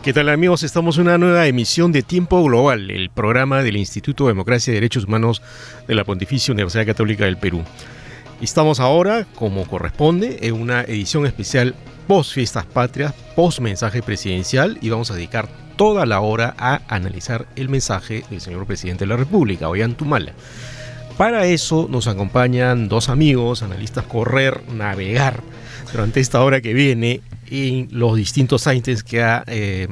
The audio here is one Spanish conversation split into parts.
¿Qué tal, amigos? Estamos en una nueva emisión de Tiempo Global, el programa del Instituto de Democracia y Derechos Humanos de la Pontificia Universidad Católica del Perú. Estamos ahora, como corresponde, en una edición especial post Fiestas Patrias, post mensaje presidencial, y vamos a dedicar toda la hora a analizar el mensaje del señor presidente de la República, Ollanta. Para eso nos acompañan dos amigos, analistas navegar durante esta hora que viene en los distintos ítems que ha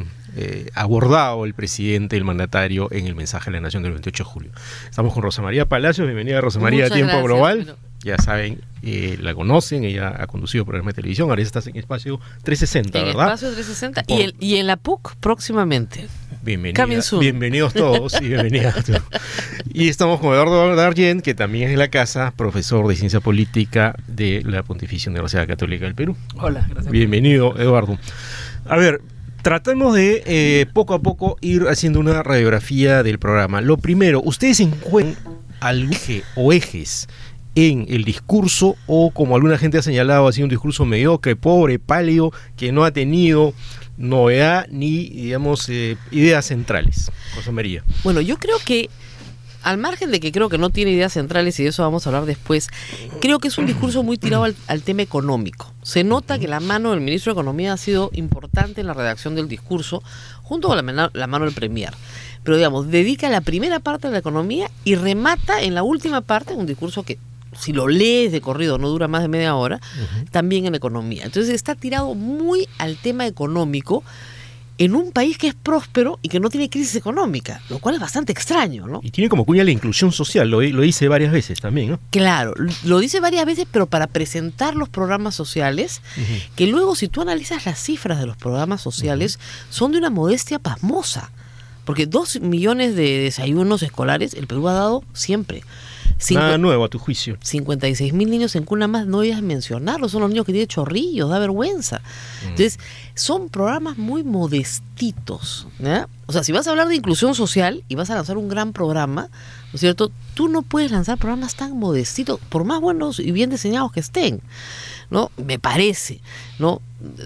abordado el presidente, el mandatario, en el mensaje a la Nación del 28 de julio. Estamos con Rosa María Palacios. Bienvenida, Rosa María, a Tiempo Global. Bueno. Ya saben, la conocen, ella ha conducido programas de televisión, ahora estás en Espacio 360, ¿verdad? En Espacio 360 y en la PUC próximamente. Bienvenidos todos y bienvenidas todos. Y estamos con Eduardo Darjen, que también es de la casa, profesor de Ciencia Política de la Pontificia Universidad Católica del Perú. Hola, gracias. Bienvenido, Eduardo. A ver, tratemos de poco a poco ir haciendo una radiografía del programa. Lo primero, ¿ustedes encuentran algún eje o ejes en el discurso, o como alguna gente ha señalado, ha sido un discurso mediocre, pobre, pálido, que no ha tenido novedad ni, digamos, ideas centrales? Rosa María. Bueno, yo creo que, al margen de que creo que no tiene ideas centrales, y de eso vamos a hablar después, creo que es un discurso muy tirado al tema económico. Se nota que la mano del ministro de Economía ha sido importante en la redacción del discurso, junto con la mano del premier. Pero, digamos, dedica la primera parte a la economía y remata en la última parte un discurso que, si lo lees de corrido, no dura más de media hora, también en economía. Entonces está tirado muy al tema económico en un país que es próspero y que no tiene crisis económica, lo cual es bastante extraño, ¿no? Y tiene como cuña la inclusión social, lo dice varias veces también, ¿no? Claro, lo dice varias veces, pero para presentar los programas sociales, que luego, si tú analizas las cifras de los programas sociales, son de una modestia pasmosa, porque 2 millones de desayunos escolares el Perú ha dado siempre. Nada nuevo a tu juicio. 56.000 niños en cuna más, no voy a mencionarlos, son los niños que tienen chorrillos, da vergüenza. Entonces, son programas muy modestitos, ¿ya? O sea, si vas a hablar de inclusión social y vas a lanzar un gran programa, ¿no es cierto? Tú no puedes lanzar programas tan modestitos, por más buenos y bien diseñados que estén, ¿no? Me parece, ¿no?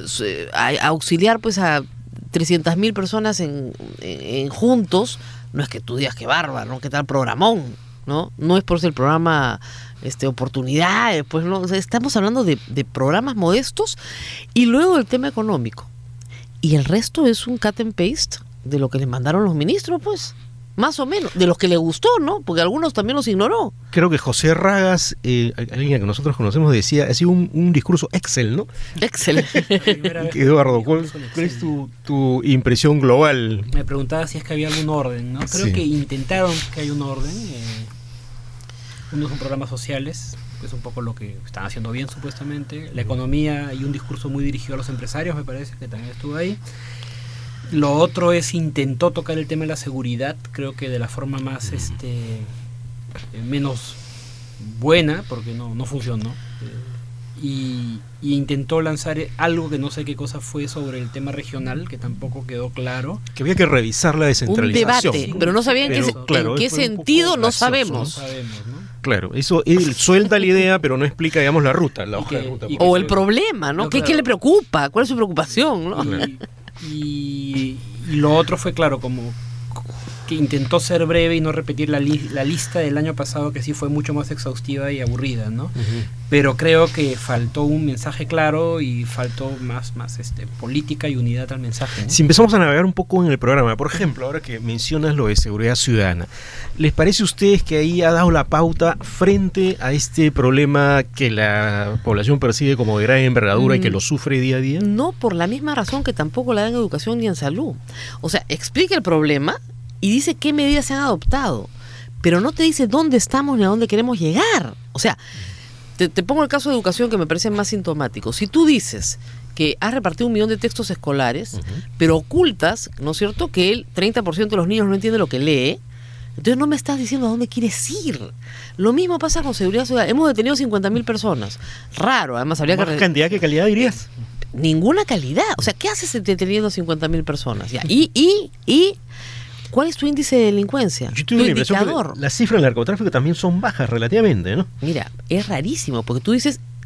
Auxiliar pues a 300.000 personas en juntos, no es que tú digas que bárbaro, ¿no? ¿Qué tal programón? No es por ser el programa oportunidades, pues no, o sea, estamos hablando de programas modestos, y luego el tema económico, y el resto es un cut and paste de lo que le mandaron los ministros, pues más o menos, de los que le gustó, ¿no? Porque algunos también los ignoró. Creo que José Ragas, alguien que nosotros conocemos, decía, ha sido un discurso Excel, ¿no? Excel. Eduardo, ¿cuál es tu impresión global? Me preguntaba si es que había algún orden, ¿no? Creo que intentaron que haya un orden. Unos son programas sociales, que es un poco lo que están haciendo bien, supuestamente. La economía y un discurso muy dirigido a los empresarios, me parece, que también estuvo ahí. Lo otro es, intentó tocar el tema de la seguridad, creo que de la forma más menos buena, porque no funcionó. Y intentó lanzar algo que no sé qué cosa fue sobre el tema regional, que tampoco quedó claro. Que había que revisar la descentralización. Un debate, pero no sabían en qué sentido, no sabemos. ¿no? Claro, eso él suelta la idea, pero no explica, digamos, la ruta, la hoja de ruta. O el problema, ¿no? ¿Qué le preocupa? ¿Cuál es su preocupación? ¿No? Y lo otro fue, claro, como que intentó ser breve y no repetir la lista del año pasado, que sí fue mucho más exhaustiva y aburrida, ¿no? Pero creo que faltó un mensaje claro y faltó más política y unidad al mensaje, ¿no? Si empezamos a navegar un poco en el programa, por ejemplo, ahora que mencionas lo de seguridad ciudadana, ¿les parece a ustedes que ahí ha dado la pauta frente a este problema que la población percibe como de gran envergadura y que lo sufre día a día? No, por la misma razón que tampoco la dan en educación ni en salud. O sea, explica el problema y dice qué medidas se han adoptado, pero no te dice dónde estamos ni a dónde queremos llegar. O sea, te pongo el caso de educación, que me parece más sintomático. Si tú dices que has repartido 1 millón de textos escolares, pero ocultas, ¿no es cierto?, que el 30% de los niños no entiende lo que lee, entonces no me estás diciendo a dónde quieres ir. Lo mismo pasa con seguridad ciudadana. Hemos detenido 50.000 personas. Raro, además habría ¿Más cantidad que calidad, dirías? Ninguna calidad. O sea, ¿qué haces deteniendo a 50.000 personas? Ya. ¿Cuál es tu índice de delincuencia? Yo tuve la impresión que las cifras del narcotráfico también son bajas relativamente, ¿no? Mira, es rarísimo, porque tú dices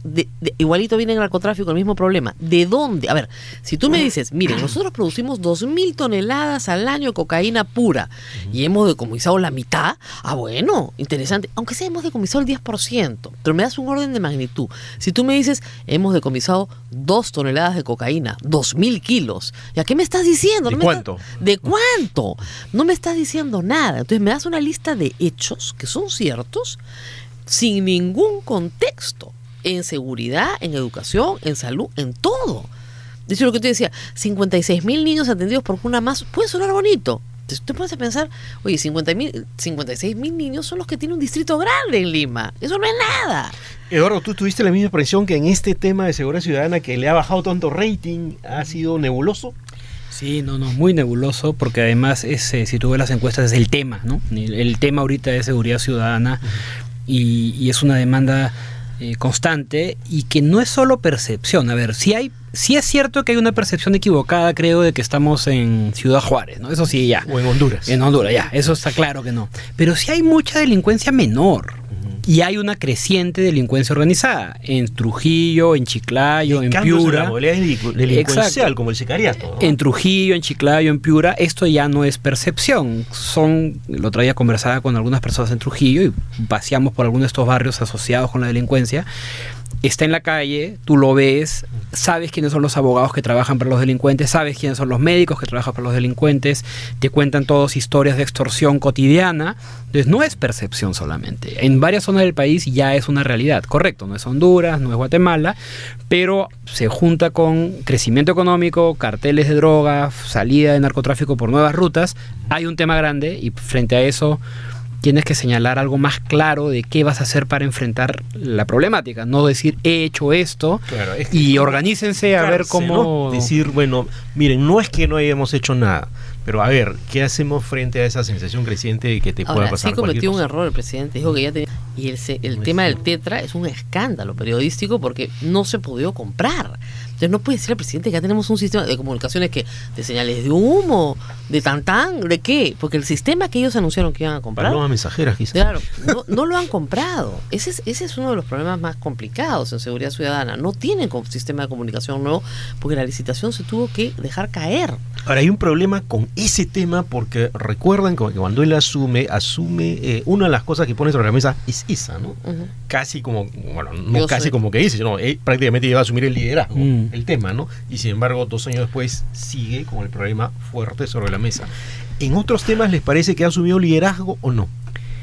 igualito viene el narcotráfico, el mismo problema. ¿De dónde? A ver, si tú me dices, miren, nosotros producimos 2.000 toneladas al año de cocaína pura y hemos decomisado la mitad, bueno, interesante. Aunque sea hemos decomisado el 10%, pero me das un orden de magnitud. Si tú me dices, hemos decomisado 2 toneladas de cocaína, 2.000 kilos, ¿ya qué me estás diciendo? ¿De cuánto? ¿De cuánto? No me estás diciendo nada. Entonces me das una lista de hechos que son ciertos, sin ningún contexto, en seguridad, en educación, en salud, en todo. Eso es lo que te decía, 56.000 niños atendidos por Cuna Más, puede sonar bonito. Entonces tú puedes pensar, oye, 56.000 niños son los que tienen un distrito grande en Lima. Eso no es nada. Eduardo, ¿tú tuviste la misma impresión que en este tema de seguridad ciudadana que le ha bajado tanto rating, ha sido nebuloso? Sí, no, muy nebuloso, porque además si tú ves las encuestas es el tema, ¿no? El tema ahorita es seguridad ciudadana. Y es una demanda constante y que no es solo percepción. A ver, sí es cierto que hay una percepción equivocada, creo, de que estamos en Ciudad Juárez, ¿no? Eso sí, ya. O en Honduras. En Honduras, ya. Eso está claro que no. Pero sí hay mucha delincuencia menor. Y hay una creciente delincuencia organizada en Trujillo, en Chiclayo, en Piura. La modalidad delincuencial, como el sicariato, ¿no? En Trujillo, en Chiclayo, en Piura, esto ya no es percepción. El otro día conversaba con algunas personas en Trujillo y paseamos por algunos de estos barrios asociados con la delincuencia. Está en la calle, tú lo ves, sabes quiénes son los abogados que trabajan para los delincuentes, sabes quiénes son los médicos que trabajan para los delincuentes, te cuentan todos historias de extorsión cotidiana. Entonces no es percepción solamente. En varias zonas del país ya es una realidad, correcto, no es Honduras, no es Guatemala, pero se junta con crecimiento económico, carteles de droga, salida de narcotráfico por nuevas rutas. Hay un tema grande y frente a eso tienes que señalar algo más claro de qué vas a hacer para enfrentar la problemática, no decir he hecho esto, claro, y organícense a ver cómo... ¿no? Decir, bueno, miren, no es que no hayamos hecho nada, pero a ver, ¿qué hacemos frente a esa sensación creciente de que te pueda pasar sí cometió un error el presidente, dijo que ya tenía... Y el tema del Tetra es un escándalo periodístico porque no se pudo comprar. Entonces no puede decir al presidente que ya tenemos un sistema de comunicaciones que de señales de humo, de tantán, ¿de qué? Porque el sistema que ellos anunciaron que iban a comprar... Palomas mensajeras, quizás. Claro, no lo han comprado. Ese es uno de los problemas más complicados en seguridad ciudadana. No tienen sistema de comunicación nuevo porque la licitación se tuvo que dejar caer. Ahora, hay un problema con ese tema porque recuerdan que cuando él asume una de las cosas que pone sobre la mesa es esa, ¿no? Uh-huh. Casi como, bueno, no yo casi soy. Como que dice, no, él prácticamente iba a asumir el liderazgo, el tema, ¿no? Y sin embargo, 2 años después sigue con el problema fuerte sobre la mesa. ¿En otros temas les parece que ha asumido liderazgo o no?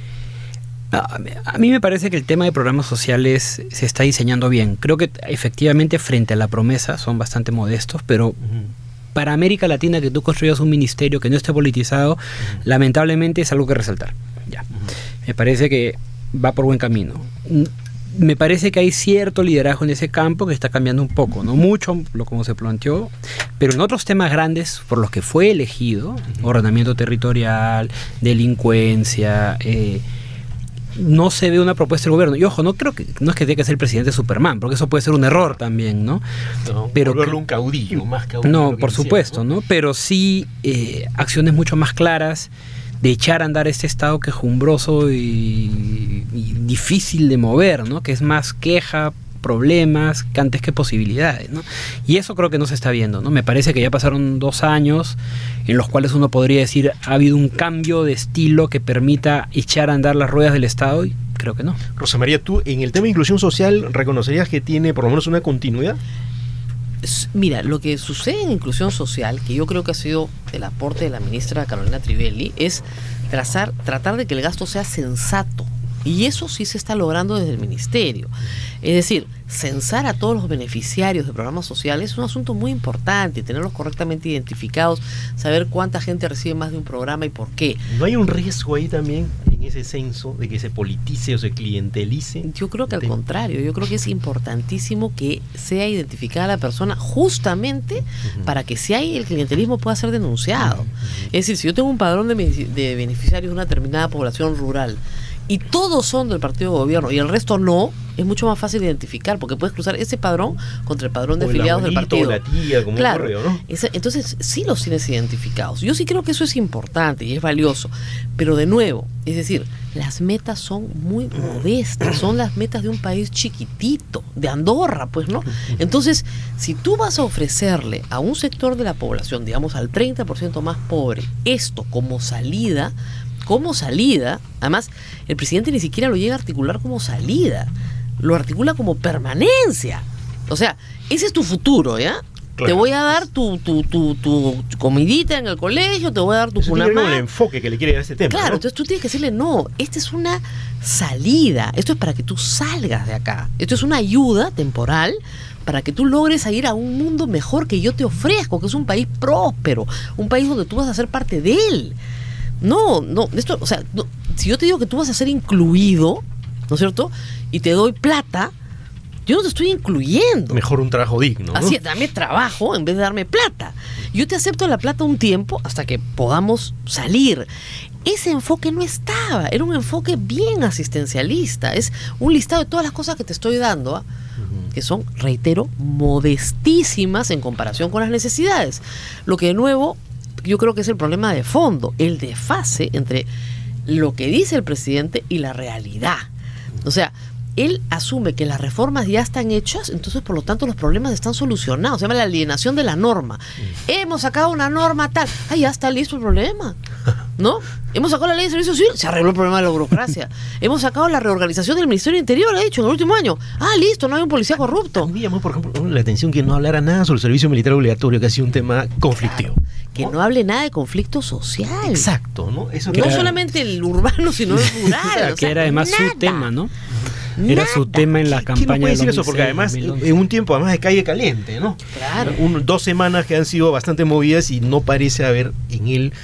A mí me parece que el tema de programas sociales se está diseñando bien. Creo que efectivamente frente a la promesa son bastante modestos, pero para América Latina que tú construyas un ministerio que no esté politizado, lamentablemente es algo que resaltar. Ya. Me parece que va por buen camino. Me parece que hay cierto liderazgo en ese campo que está cambiando un poco, no mucho como se planteó, pero en otros temas grandes por los que fue elegido, ordenamiento territorial, delincuencia, no se ve una propuesta del gobierno. Y ojo, no es que tenga que ser el presidente Superman, porque eso puede ser un error también, ¿no? Pero volverlo un caudillo, más caudillo. No, por supuesto, ¿no? Pero sí acciones mucho más claras de echar a andar este estado quejumbroso y difícil de mover, ¿no? Que es más queja, problemas, que antes que posibilidades, ¿no? Y eso creo que no se está viendo, ¿no? Me parece que ya pasaron 2 años en los cuales uno podría decir ha habido un cambio de estilo que permita echar a andar las ruedas del Estado y creo que no. Rosa María, ¿tú en el tema de inclusión social reconocerías que tiene por lo menos una continuidad? Mira, lo que sucede en inclusión social, que yo creo que ha sido el aporte de la ministra Carolina Trivelli, es tratar de que el gasto sea sensato. Y eso sí se está logrando desde el ministerio. Es decir, censar a todos los beneficiarios de programas sociales es un asunto muy importante, tenerlos correctamente identificados, saber cuánta gente recibe más de un programa y por qué. ¿No hay un riesgo ahí también en ese censo de que se politice o se clientelice? Yo creo que al contrario, yo creo que es importantísimo que sea identificada la persona justamente para que si hay el clientelismo pueda ser denunciado. Es decir, si yo tengo un padrón de beneficiarios de una determinada población rural y todos son del partido de gobierno y el resto no, es mucho más fácil de identificar, porque puedes cruzar ese padrón contra el padrón de O el afiliados del abuelito, partido. o la tía, como Claro. un correo, ¿no? Entonces sí los tienes identificados. Yo sí creo que eso es importante y es valioso. Pero de nuevo, es decir, las metas son muy modestas, son las metas de un país chiquitito, de Andorra, pues, ¿no? Entonces, si tú vas a ofrecerle a un sector de la población, digamos al 30% más pobre, esto como salida, además, el presidente ni siquiera lo llega a articular como salida, lo articula como permanencia. O sea, ese es tu futuro, ¿ya? Claro. Te voy a dar tu comidita en el colegio, te voy a dar tu Eso tiene que ver con el Cunamá. enfoque que le quiere dar a este tema. Claro, ¿no? entonces tú tienes que decirle, no, esta es una salida, esto es para que tú salgas de acá, esto es una ayuda temporal para que tú logres ir a un mundo mejor que yo te ofrezco, que es un país próspero, un país donde tú vas a ser parte de él. No, esto, o sea, no, si yo te digo que tú vas a ser incluido, ¿no es cierto? Y te doy plata, yo no te estoy incluyendo. Mejor un trabajo digno, ¿no? Así es, dame trabajo en vez de darme plata. Yo te acepto la plata un tiempo hasta que podamos salir. Ese enfoque no estaba, era un enfoque bien asistencialista. Es un listado de todas las cosas que te estoy dando, ¿ah? Que son, reitero, modestísimas en comparación con las necesidades. Lo que de nuevo yo creo que es el problema de fondo, el desfase entre lo que dice el presidente y la realidad. O sea, él asume que las reformas ya están hechas, entonces por lo tanto los problemas están solucionados. Se llama la alienación de la norma. Hemos sacado una norma tal, ya está listo el problema, ¿no? Hemos sacado la ley de servicio civil, se arregló el problema de la burocracia. Hemos sacado la reorganización del Ministerio del Interior, ha dicho, en el último año. Listo, no hay un policía corrupto. A mí me llamó, por ejemplo, la atención que no hablara nada sobre el servicio militar obligatorio, que ha sido un tema conflictivo. Que no hable nada de conflicto social. Exacto, ¿no? Eso No que solamente el urbano, sino el rural. Que era además nada. su tema, ¿no? Era su tema en la ¿Quién campaña no puede del decir eso? 2006, Porque además, 2011. en un tiempo además de calle caliente, ¿no? Claro. 2 semanas que han sido bastante movidas y no parece haber en él...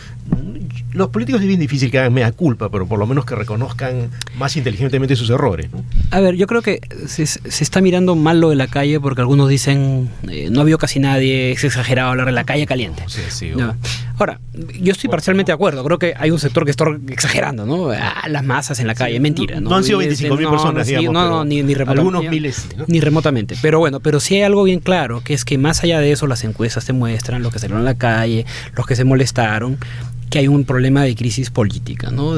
Los políticos es bien difícil que hagan mea culpa, pero por lo menos que reconozcan más inteligentemente sus errores, ¿no? A ver, yo creo que se está mirando mal lo de la calle porque algunos dicen no ha habido casi nadie, es exagerado hablar de la calle caliente. Sí, No. Ahora, yo estoy parcialmente de acuerdo. Creo que hay un sector que está exagerando, ¿no? Las masas en la calle, mentira. No han sido 25.000 personas, digamos. No, ni remotamente. Algunos miles sí, ¿no? Ni remotamente. Pero bueno, pero sí hay algo bien claro, que es que más allá de eso, las encuestas te muestran los que salieron a la calle, los que se molestaron, que hay un problema de crisis política, ¿no?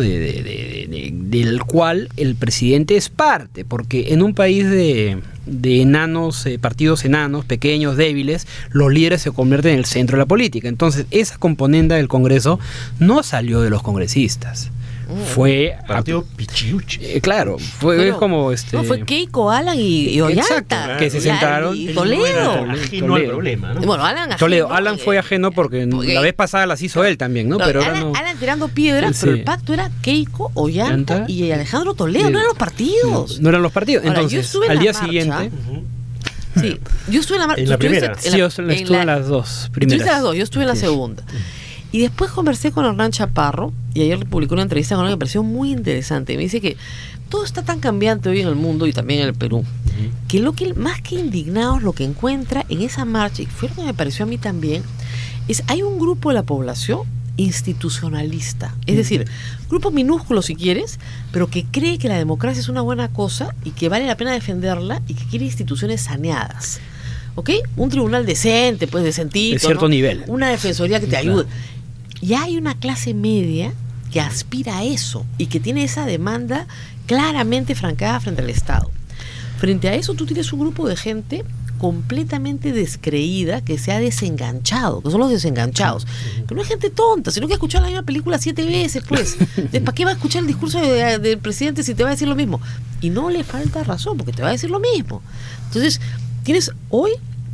Del cual el presidente es parte, porque en un país de enanos, partidos enanos, pequeños, débiles, los líderes se convierten en el centro de la política. Entonces, esa componenda del Congreso no salió de los congresistas. Fue Partido Pichiuchi. claro, fue Pero, como No, fue Keiko, Alan y Ollanta. Exacto, que se sentaron. Y Él no Toledo. era ajeno al problema, ¿no? Bueno, Alan Toledo. Alan fue ajeno porque la vez pasada las hizo él también, ¿no? Pero ahora no. Alan tirando piedras, Sí. pero el pacto era Keiko, Ollanta Ollanta y Alejandro Toledo, Sí. no eran los partidos. No eran los partidos. Ahora, yo Entonces, estuve en al la día marcha. siguiente. Sí, yo estuve en la marcha. ¿En la primera? Sí, yo estuve en las dos primeras. Estuviste en las dos, yo estuve en la segunda. Y después conversé con Hernán Chaparro, y ayer le publicó una entrevista con él que me pareció muy interesante. Me dice que todo está tan cambiante hoy en el mundo y también en el Perú, que lo que más que indignados lo que encuentra en esa marcha, y fue lo que me pareció a mí también, es hay un grupo de la población institucionalista, es decir, grupo minúsculo si quieres, pero que cree que la democracia es una buena cosa y que vale la pena defenderla y que quiere instituciones saneadas. ¿Ok? Un tribunal decente, pues decentito, De cierto ¿no? nivel. Una defensoría que te Claro. ayude. Ya hay una clase media que aspira a eso y que tiene esa demanda claramente francada frente al Estado. Frente a eso tú tienes un grupo de gente completamente descreída que se ha desenganchado, que son los desenganchados, que no es gente tonta, sino que ha escuchado la misma película 7 veces, pues. ¿Para qué va a escuchar el discurso del presidente si te va a decir lo mismo? Y no le falta razón, porque te va a decir lo mismo. Entonces, tienes hoy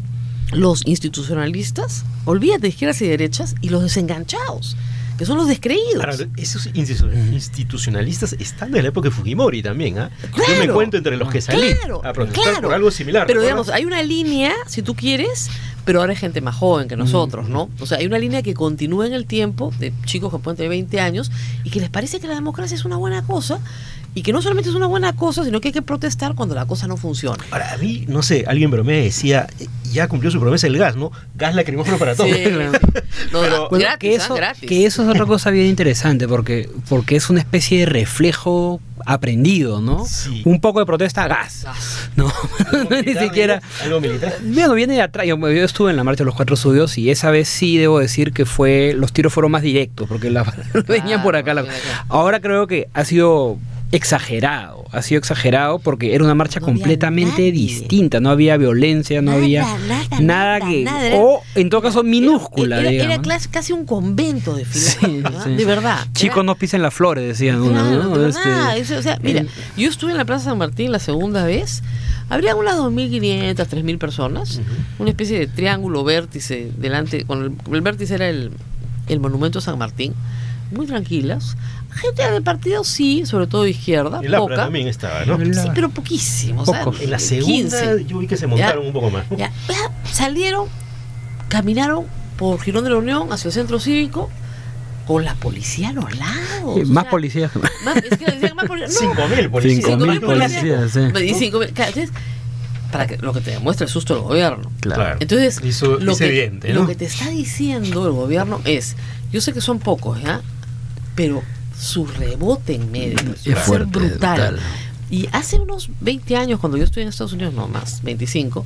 los institucionalistas, olvídate de izquierdas y derechas, y los desenganchados, que son los descreídos. Ahora, esos institucionalistas están de la época de Fujimori también, ¿ah? Claro. Yo me cuento entre los que salí a protestar por algo similar. Pero ¿recuerdas? digamos, hay una línea, si tú quieres, pero ahora hay gente más joven que nosotros, ¿no? O sea, hay una línea que continúa en el tiempo, de chicos que pueden tener 20 años, y que les parece que la democracia es una buena cosa, y que no solamente es una buena cosa, sino que hay que protestar cuando la cosa no funciona. Ahora, a mí, no sé, alguien bromea y decía, ya cumplió su promesa el gas, ¿no? Gas lacrimógeno para todos. Sí, claro. No, Pero, Bueno, gratis, gratis. que eso es otra cosa bien interesante, porque es una especie de reflejo aprendido, ¿no? Sí. Un poco de protesta, gas. No, ni siquiera. ¿Algo militar? Bueno, viene de atrás. Yo estuve en la marcha de los 4 estudios y esa vez sí debo decir que los tiros fueron más directos, porque venían por acá. Ahora creo que ha sido exagerado porque era una marcha No había completamente nadie. distinta, no había violencia, no había nada que, o en todo caso minúscula, era digamos. casi un convento de Sí, ¿no? sí. De verdad. Chicos, no pisen las flores, decían uno, Claro, ¿no? de verdad. O sea, mira, yo estuve en la Plaza San Martín la segunda vez. Habría unas 2.500, 3.000 personas. Una especie de triángulo vértice delante. Con el vértice era el monumento a San Martín. Muy tranquilas. Gente del partido sí, sobre todo de izquierda. El APRA poca. también estaba, ¿no? Sí, pero poquísimo. O sea, Pocos. En la segunda 15. yo vi que se montaron Ya. un poco más. Ya, salieron, caminaron por Girón de la Unión hacia el centro cívico con la policía a los lados. Más O sea, policías. es que decían más policías. No, 5.000 policías. 5.000 policías, sí. Y 5.000. Claro, entonces, para que lo que te demuestra el susto del gobierno. Claro. Entonces, Eso lo es que, evidente, ¿no? lo que te está diciendo el gobierno es, yo sé que son pocos, ¿ya? Pero su rebote en medios Es va a ser fuerte, brutal. brutal. Y hace unos 20 años, cuando yo estuve en Estados Unidos, no más, 25,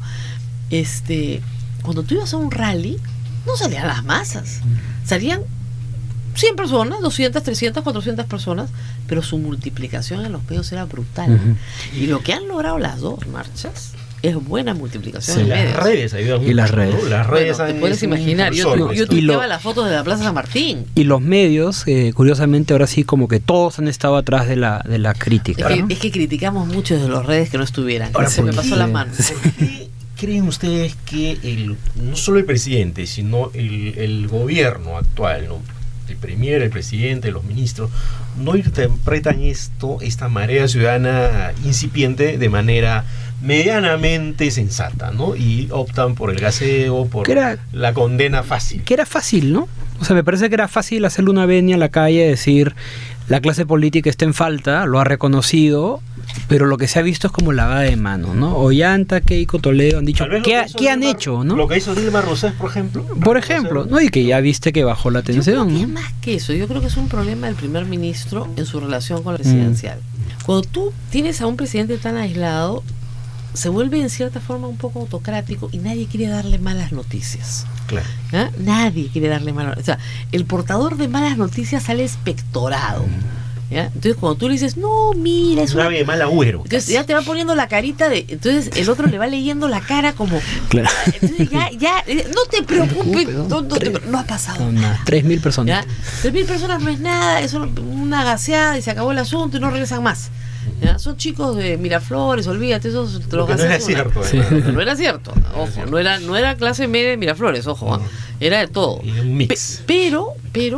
cuando tú ibas a un rally, no salían las masas. Salían 100 personas, 200, 300, 400 personas, pero su multiplicación en los medios era brutal. Ujú. Y lo que han logrado las dos marchas es buena multiplicación Sí, en Las medios. redes ayudan mucho. las redes. ¿no? Las redes Bueno, te han- puedes es un imaginar, yo impulsor, ¿no? tuiteaba lo- las fotos de la Plaza San Martín. Y los medios, curiosamente, ahora sí, como que todos han estado atrás de la crítica. ¿no? Es que criticamos mucho desde las redes que no estuvieran. Ahora, Se me sí, pasó sí. la mano. ¿Por qué creen ustedes que no solo el presidente, sino el gobierno actual, ¿no? El premier, el presidente, los ministros, no interpretan esta marea ciudadana incipiente de manera medianamente sensata, ¿no? Y optan por el gaseo, por Que era- la condena fácil? Que era fácil, ¿no? O sea, me parece que era fácil hacerle una venia a la calle, decir, la clase política está en falta, lo ha reconocido, pero lo que se ha visto es como lavada de mano, ¿no? Ollanta, Keiko, Toledo han dicho, Tal vez lo ¿qué, que hizo qué han Dilma- hecho, no? Lo que hizo Dilma Rousseff, por ejemplo. Por ejemplo, ¿no? Y que ya viste que bajó la Yo creo tensión, que es ¿no? más que eso. Yo creo que es un problema del primer ministro en su relación con la presidencial. Cuando tú tienes a un presidente tan aislado, se vuelve en cierta forma un poco autocrático y nadie quiere darle malas noticias. Claro. ¿Ah? Nadie quiere darle malas noticias. O sea, el portador de malas noticias sale espectorado. ¿Ya? Entonces, cuando tú le dices, no, mira, es Es una... una de mal agüero. Entonces ya te va poniendo la carita de... Entonces el otro le va leyendo la cara como... Claro. Entonces no te preocupes, no ha pasado No, nada. 3.000 personas. ¿Ya? 3.000 personas no es nada, es una gaseada y se acabó el asunto y no regresan más. ¿Ya? Son chicos de Miraflores, olvídate, esos te Lo los que no era gaseas una. cierto. Sí. además. No era cierto, ojo, no era clase media de Miraflores, ojo, ¿ah? Era de todo. Y un mix. Pero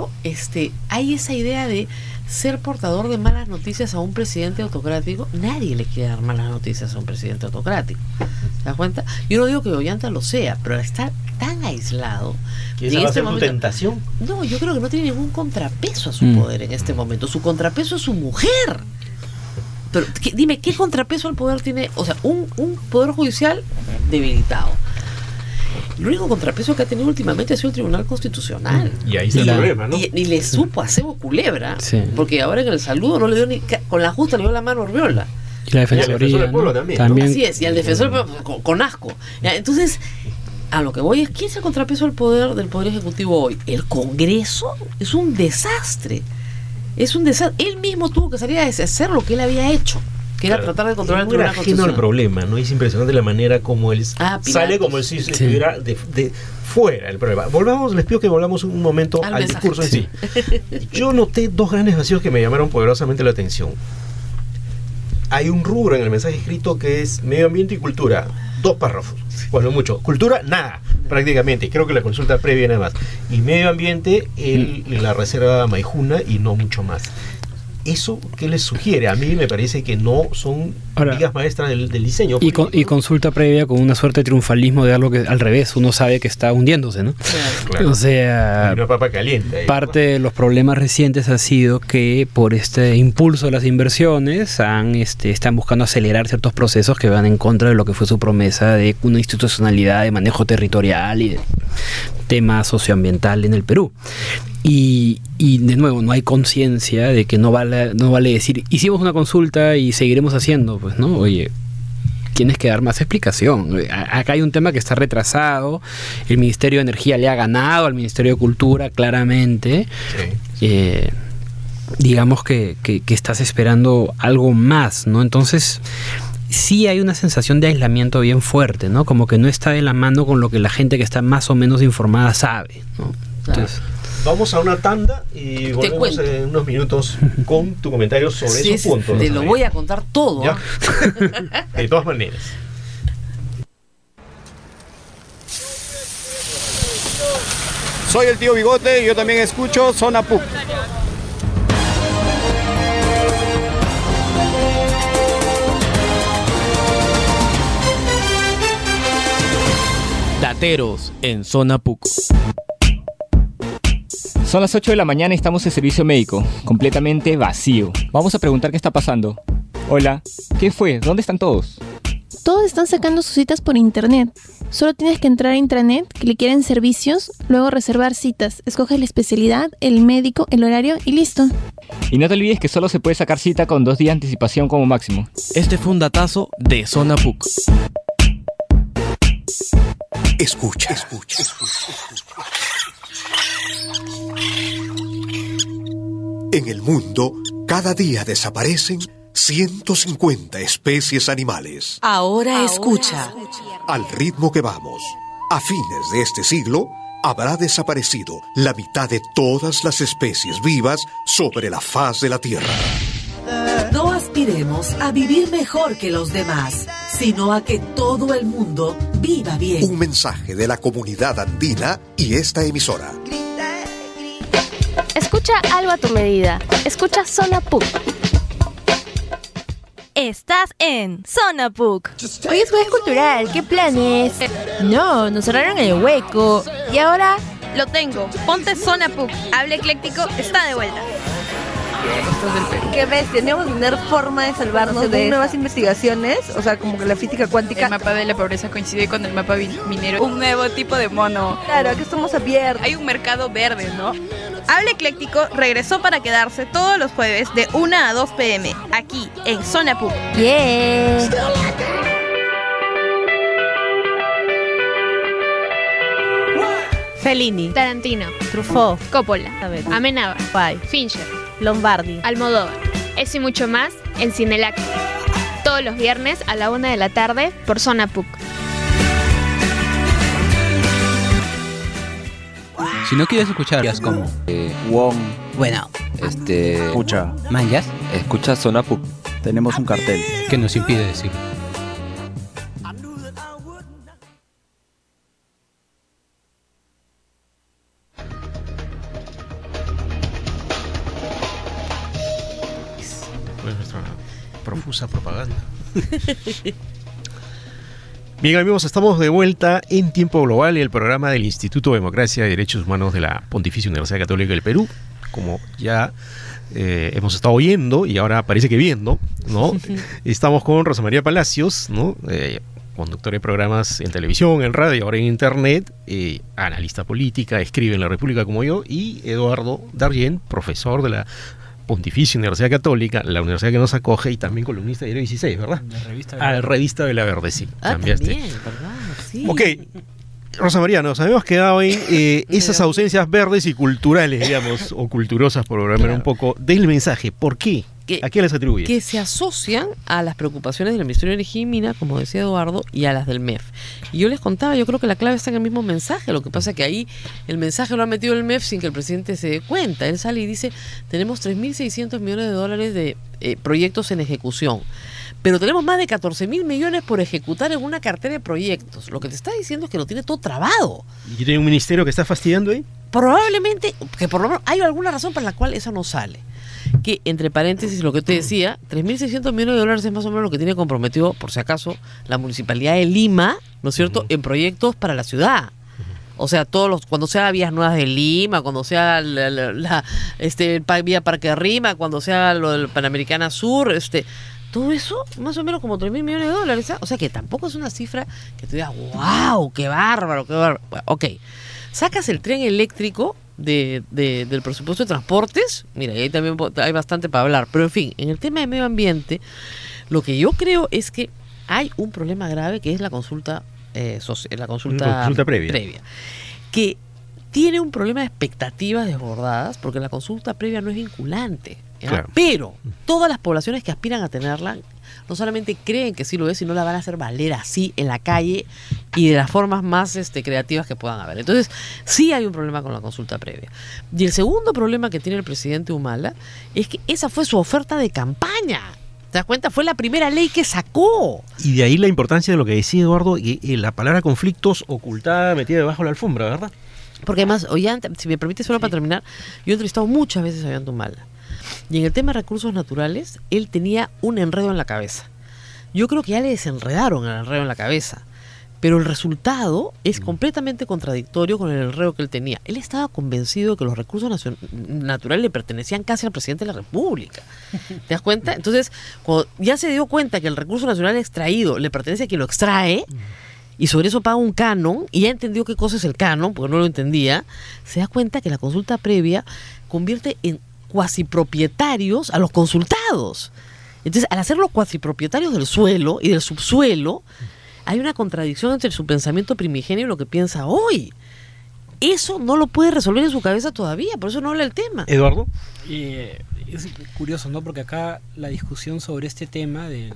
hay esa idea de ser portador de malas noticias a un presidente autocrático. Nadie le quiere dar malas noticias a un presidente autocrático. ¿Te das cuenta? Yo no digo que Ollanta lo sea, pero está tan aislado. ¿Y y esa en va a este ser tu momento- tentación? No, yo creo que no tiene ningún contrapeso a su Mm. poder en este momento. Su contrapeso es su mujer. Pero dime, ¿qué contrapeso al poder tiene? O sea, un poder judicial debilitado. El único contrapeso que ha tenido últimamente ha sido el Tribunal Constitucional. Y ahí está el Claro. problema, ¿no? Y le supo a Cebo Culebra, Sí. porque ahora en el saludo no le dio con la justa le dio la mano a Orviola. Y la Y al defensor defensoría, del pueblo ¿no? también, ¿no? Así es, y al defensor pero con asco. Ya, entonces, a lo que voy es, ¿quién es el contrapeso del poder ejecutivo hoy? El Congreso es un desastre. Es un desastre. Él mismo tuvo que salir a deshacer lo que él había hecho, que era Claro. tratar de controlar el No era Tribunal ajeno al Constitucional. problema, ¿no? Es impresionante la manera como él Pilatos. sale como si Sí. estuviera de fuera del problema. Volvamos, les pido que volvamos un momento Al al mensaje. discurso en sí. Yo noté dos grandes vacíos que me llamaron poderosamente la atención. Hay un rubro en el mensaje escrito que es medio ambiente y cultura. 2 párrafos, cuando mucho. Cultura, nada, prácticamente. Creo que la consulta previa nada más. Y medio ambiente, la reserva Maijuna y no mucho más. ¿Eso qué les sugiere? A mí me parece que no son vigas maestras del diseño. Y consulta previa con una suerte de triunfalismo de algo que al revés, uno sabe que está hundiéndose, ¿no? Claro. O sea, una papa caliente. Parte de los problemas recientes ha sido que por este impulso de las inversiones están buscando acelerar ciertos procesos que van en contra de lo que fue su promesa de una institucionalidad de manejo territorial y de tema socioambiental en el Perú. Y de nuevo, no hay conciencia de que no vale decir, hicimos una consulta y seguiremos haciendo, pues, ¿no? Oye, tienes que dar más explicación. Acá hay un tema que está retrasado, el Ministerio de Energía le ha ganado al Ministerio de Cultura, claramente. Sí. Digamos que estás esperando algo más, ¿no? Entonces, sí hay una sensación de aislamiento bien fuerte, ¿no? Como que no está de la mano con lo que la gente que está más o menos informada sabe, ¿no? Entonces, vamos a una tanda y volvemos en unos minutos con tu comentario sobre esos puntos. Te lo voy a contar todo. ¿Ya? De todas maneras. Soy el tío Bigote y yo también escucho Zona PUC. Dateros en Zona PUC. Son las 8 de la mañana y estamos en servicio médico, completamente vacío. Vamos a preguntar qué está pasando. Hola, ¿qué fue? ¿Dónde están todos? Todos están sacando sus citas por internet. Solo tienes que entrar a intranet, clicar en servicios, luego reservar citas. Escoges la especialidad, el médico, el horario y listo. Y no te olvides que solo se puede sacar cita con 2 días de anticipación como máximo. Este fue un datazo de Zona PUC. Escucha. En el mundo, cada día desaparecen 150 especies animales. Ahora escucha. Al ritmo que vamos, a fines de este siglo, habrá desaparecido la mitad de todas las especies vivas sobre la faz de la Tierra. No aspiremos a vivir mejor que los demás, sino a que todo el mundo viva bien. Un mensaje de la comunidad andina y esta emisora. Escucha algo a tu medida. Escucha Zona PUC. Estás en Zona PUC. Hoy es jueves cultural. ¿Qué planes? No, nos cerraron el hueco. ¿Y ahora? Lo tengo. Ponte Zona PUC. Hable ecléctico está de vuelta. Qué bestia, teníamos que tener forma de salvarnos de nuevas investigaciones, o sea, como que la física cuántica. El mapa de la pobreza coincide con el mapa minero. Un nuevo tipo de mono. Claro, aquí estamos abiertos. Hay un mercado verde, ¿no? Hable Ecléctico regresó para quedarse todos los jueves de 1 a 2 p.m. aquí en Zona PUC. Yeah. Fellini, Tarantino, Truffaut, Coppola, Amenábar, Fincher, Lombardi, Almodóvar. Eso y mucho más en Cinelac. Todos los viernes a la 1 de la tarde por Zona PUC. Si no quieres escuchar como Wong, bueno, escucha Manjas, escucha Zona PUC. Tenemos un cartel que nos impide decirlo. Profusa propaganda. Bien, amigos, estamos de vuelta en Tiempo Global y el programa del Instituto de Democracia y Derechos Humanos de la Pontificia Universidad Católica del Perú. Como ya hemos estado oyendo y ahora parece que viendo, ¿no? Estamos con Rosa María Palacios, ¿no? Conductora de programas en televisión, en radio y ahora en internet, analista política, escribe en La República como yo, y Eduardo Darien, profesor de la Pontificia Universidad Católica, la universidad que nos acoge, y también columnista de Diario 16, ¿verdad? Revista de la Verde, sí. Cambiaste. También, ¿verdad? Sí. Ok, Rosa María, nos habíamos quedado en esas ausencias verdes y culturales, digamos, o culturosas, por hablar un poco del mensaje. ¿Por qué? ¿A qué les atribuye? Que se asocian a las preocupaciones del Ministerio de Energía y Minas, como decía Eduardo, y a las del MEF. Y yo les contaba, yo creo que la clave está en el mismo mensaje. Lo que pasa es que ahí el mensaje lo ha metido el MEF sin que el presidente se dé cuenta. Él sale y dice, tenemos 3.600 millones de dólares de proyectos en ejecución. Pero tenemos más de 14.000 millones por ejecutar en una cartera de proyectos. Lo que te está diciendo es que lo tiene todo trabado. ¿Y tiene un ministerio que está fastidiando ahí? Probablemente, que por lo menos hay alguna razón para la cual eso no sale. que, entre paréntesis, lo que te decía, 3.600 millones de dólares es más o menos lo que tiene comprometido, por si acaso, la Municipalidad de Lima, ¿no es cierto?, en proyectos para la ciudad. O sea, cuando sea vías nuevas de Lima, cuando sea vía Parque Rima, cuando sea lo del Panamericana Sur, todo eso, más o menos como 3.000 millones de dólares. ¿eh? O sea que tampoco es una cifra que tú digas, wow, qué bárbaro, qué bárbaro. Bueno, ok, sacas el tren eléctrico del presupuesto de transportes, mira, y ahí también hay bastante para hablar. Pero en fin, en el tema de medio ambiente, lo que yo creo es que hay un problema grave que es la consulta previa, que tiene un problema de expectativas desbordadas, porque la consulta previa no es vinculante. Claro. Pero todas las poblaciones que aspiran a tenerla no solamente creen que sí lo es, sino la van a hacer valer así en la calle y de las formas más creativas que puedan haber. Entonces, sí hay un problema con la consulta previa. Y el segundo problema que tiene el presidente Humala es que esa fue su oferta de campaña. ¿Te das cuenta? Fue la primera ley que sacó. Y de ahí la importancia de lo que decía Eduardo, y la palabra conflictos ocultada, metida debajo de la alfombra, ¿verdad? Porque además, Ollanta, si me permite solo para terminar, yo he entrevistado muchas veces a Ollanta Humala. Y en el tema de recursos naturales, él tenía un enredo en la cabeza. Yo creo que ya le desenredaron el enredo en la cabeza. Pero el resultado es completamente contradictorio con el enredo que él tenía. Él estaba convencido de que los recursos naturales le pertenecían casi al presidente de la República. ¿Te das cuenta? Entonces, cuando ya se dio cuenta que el recurso nacional extraído le pertenece a quien lo extrae, y sobre eso paga un canon, y ya entendió qué cosa es el canon, porque no lo entendía, se da cuenta que la consulta previa convierte en cuasi propietarios a los consultados. Entonces, al hacerlos cuasi propietarios del suelo y del subsuelo, hay una contradicción entre su pensamiento primigenio y lo que piensa hoy. Eso no lo puede resolver en su cabeza todavía, por eso no habla el tema. ¿Eduardo? Es curioso, ¿no? Porque acá la discusión sobre este tema de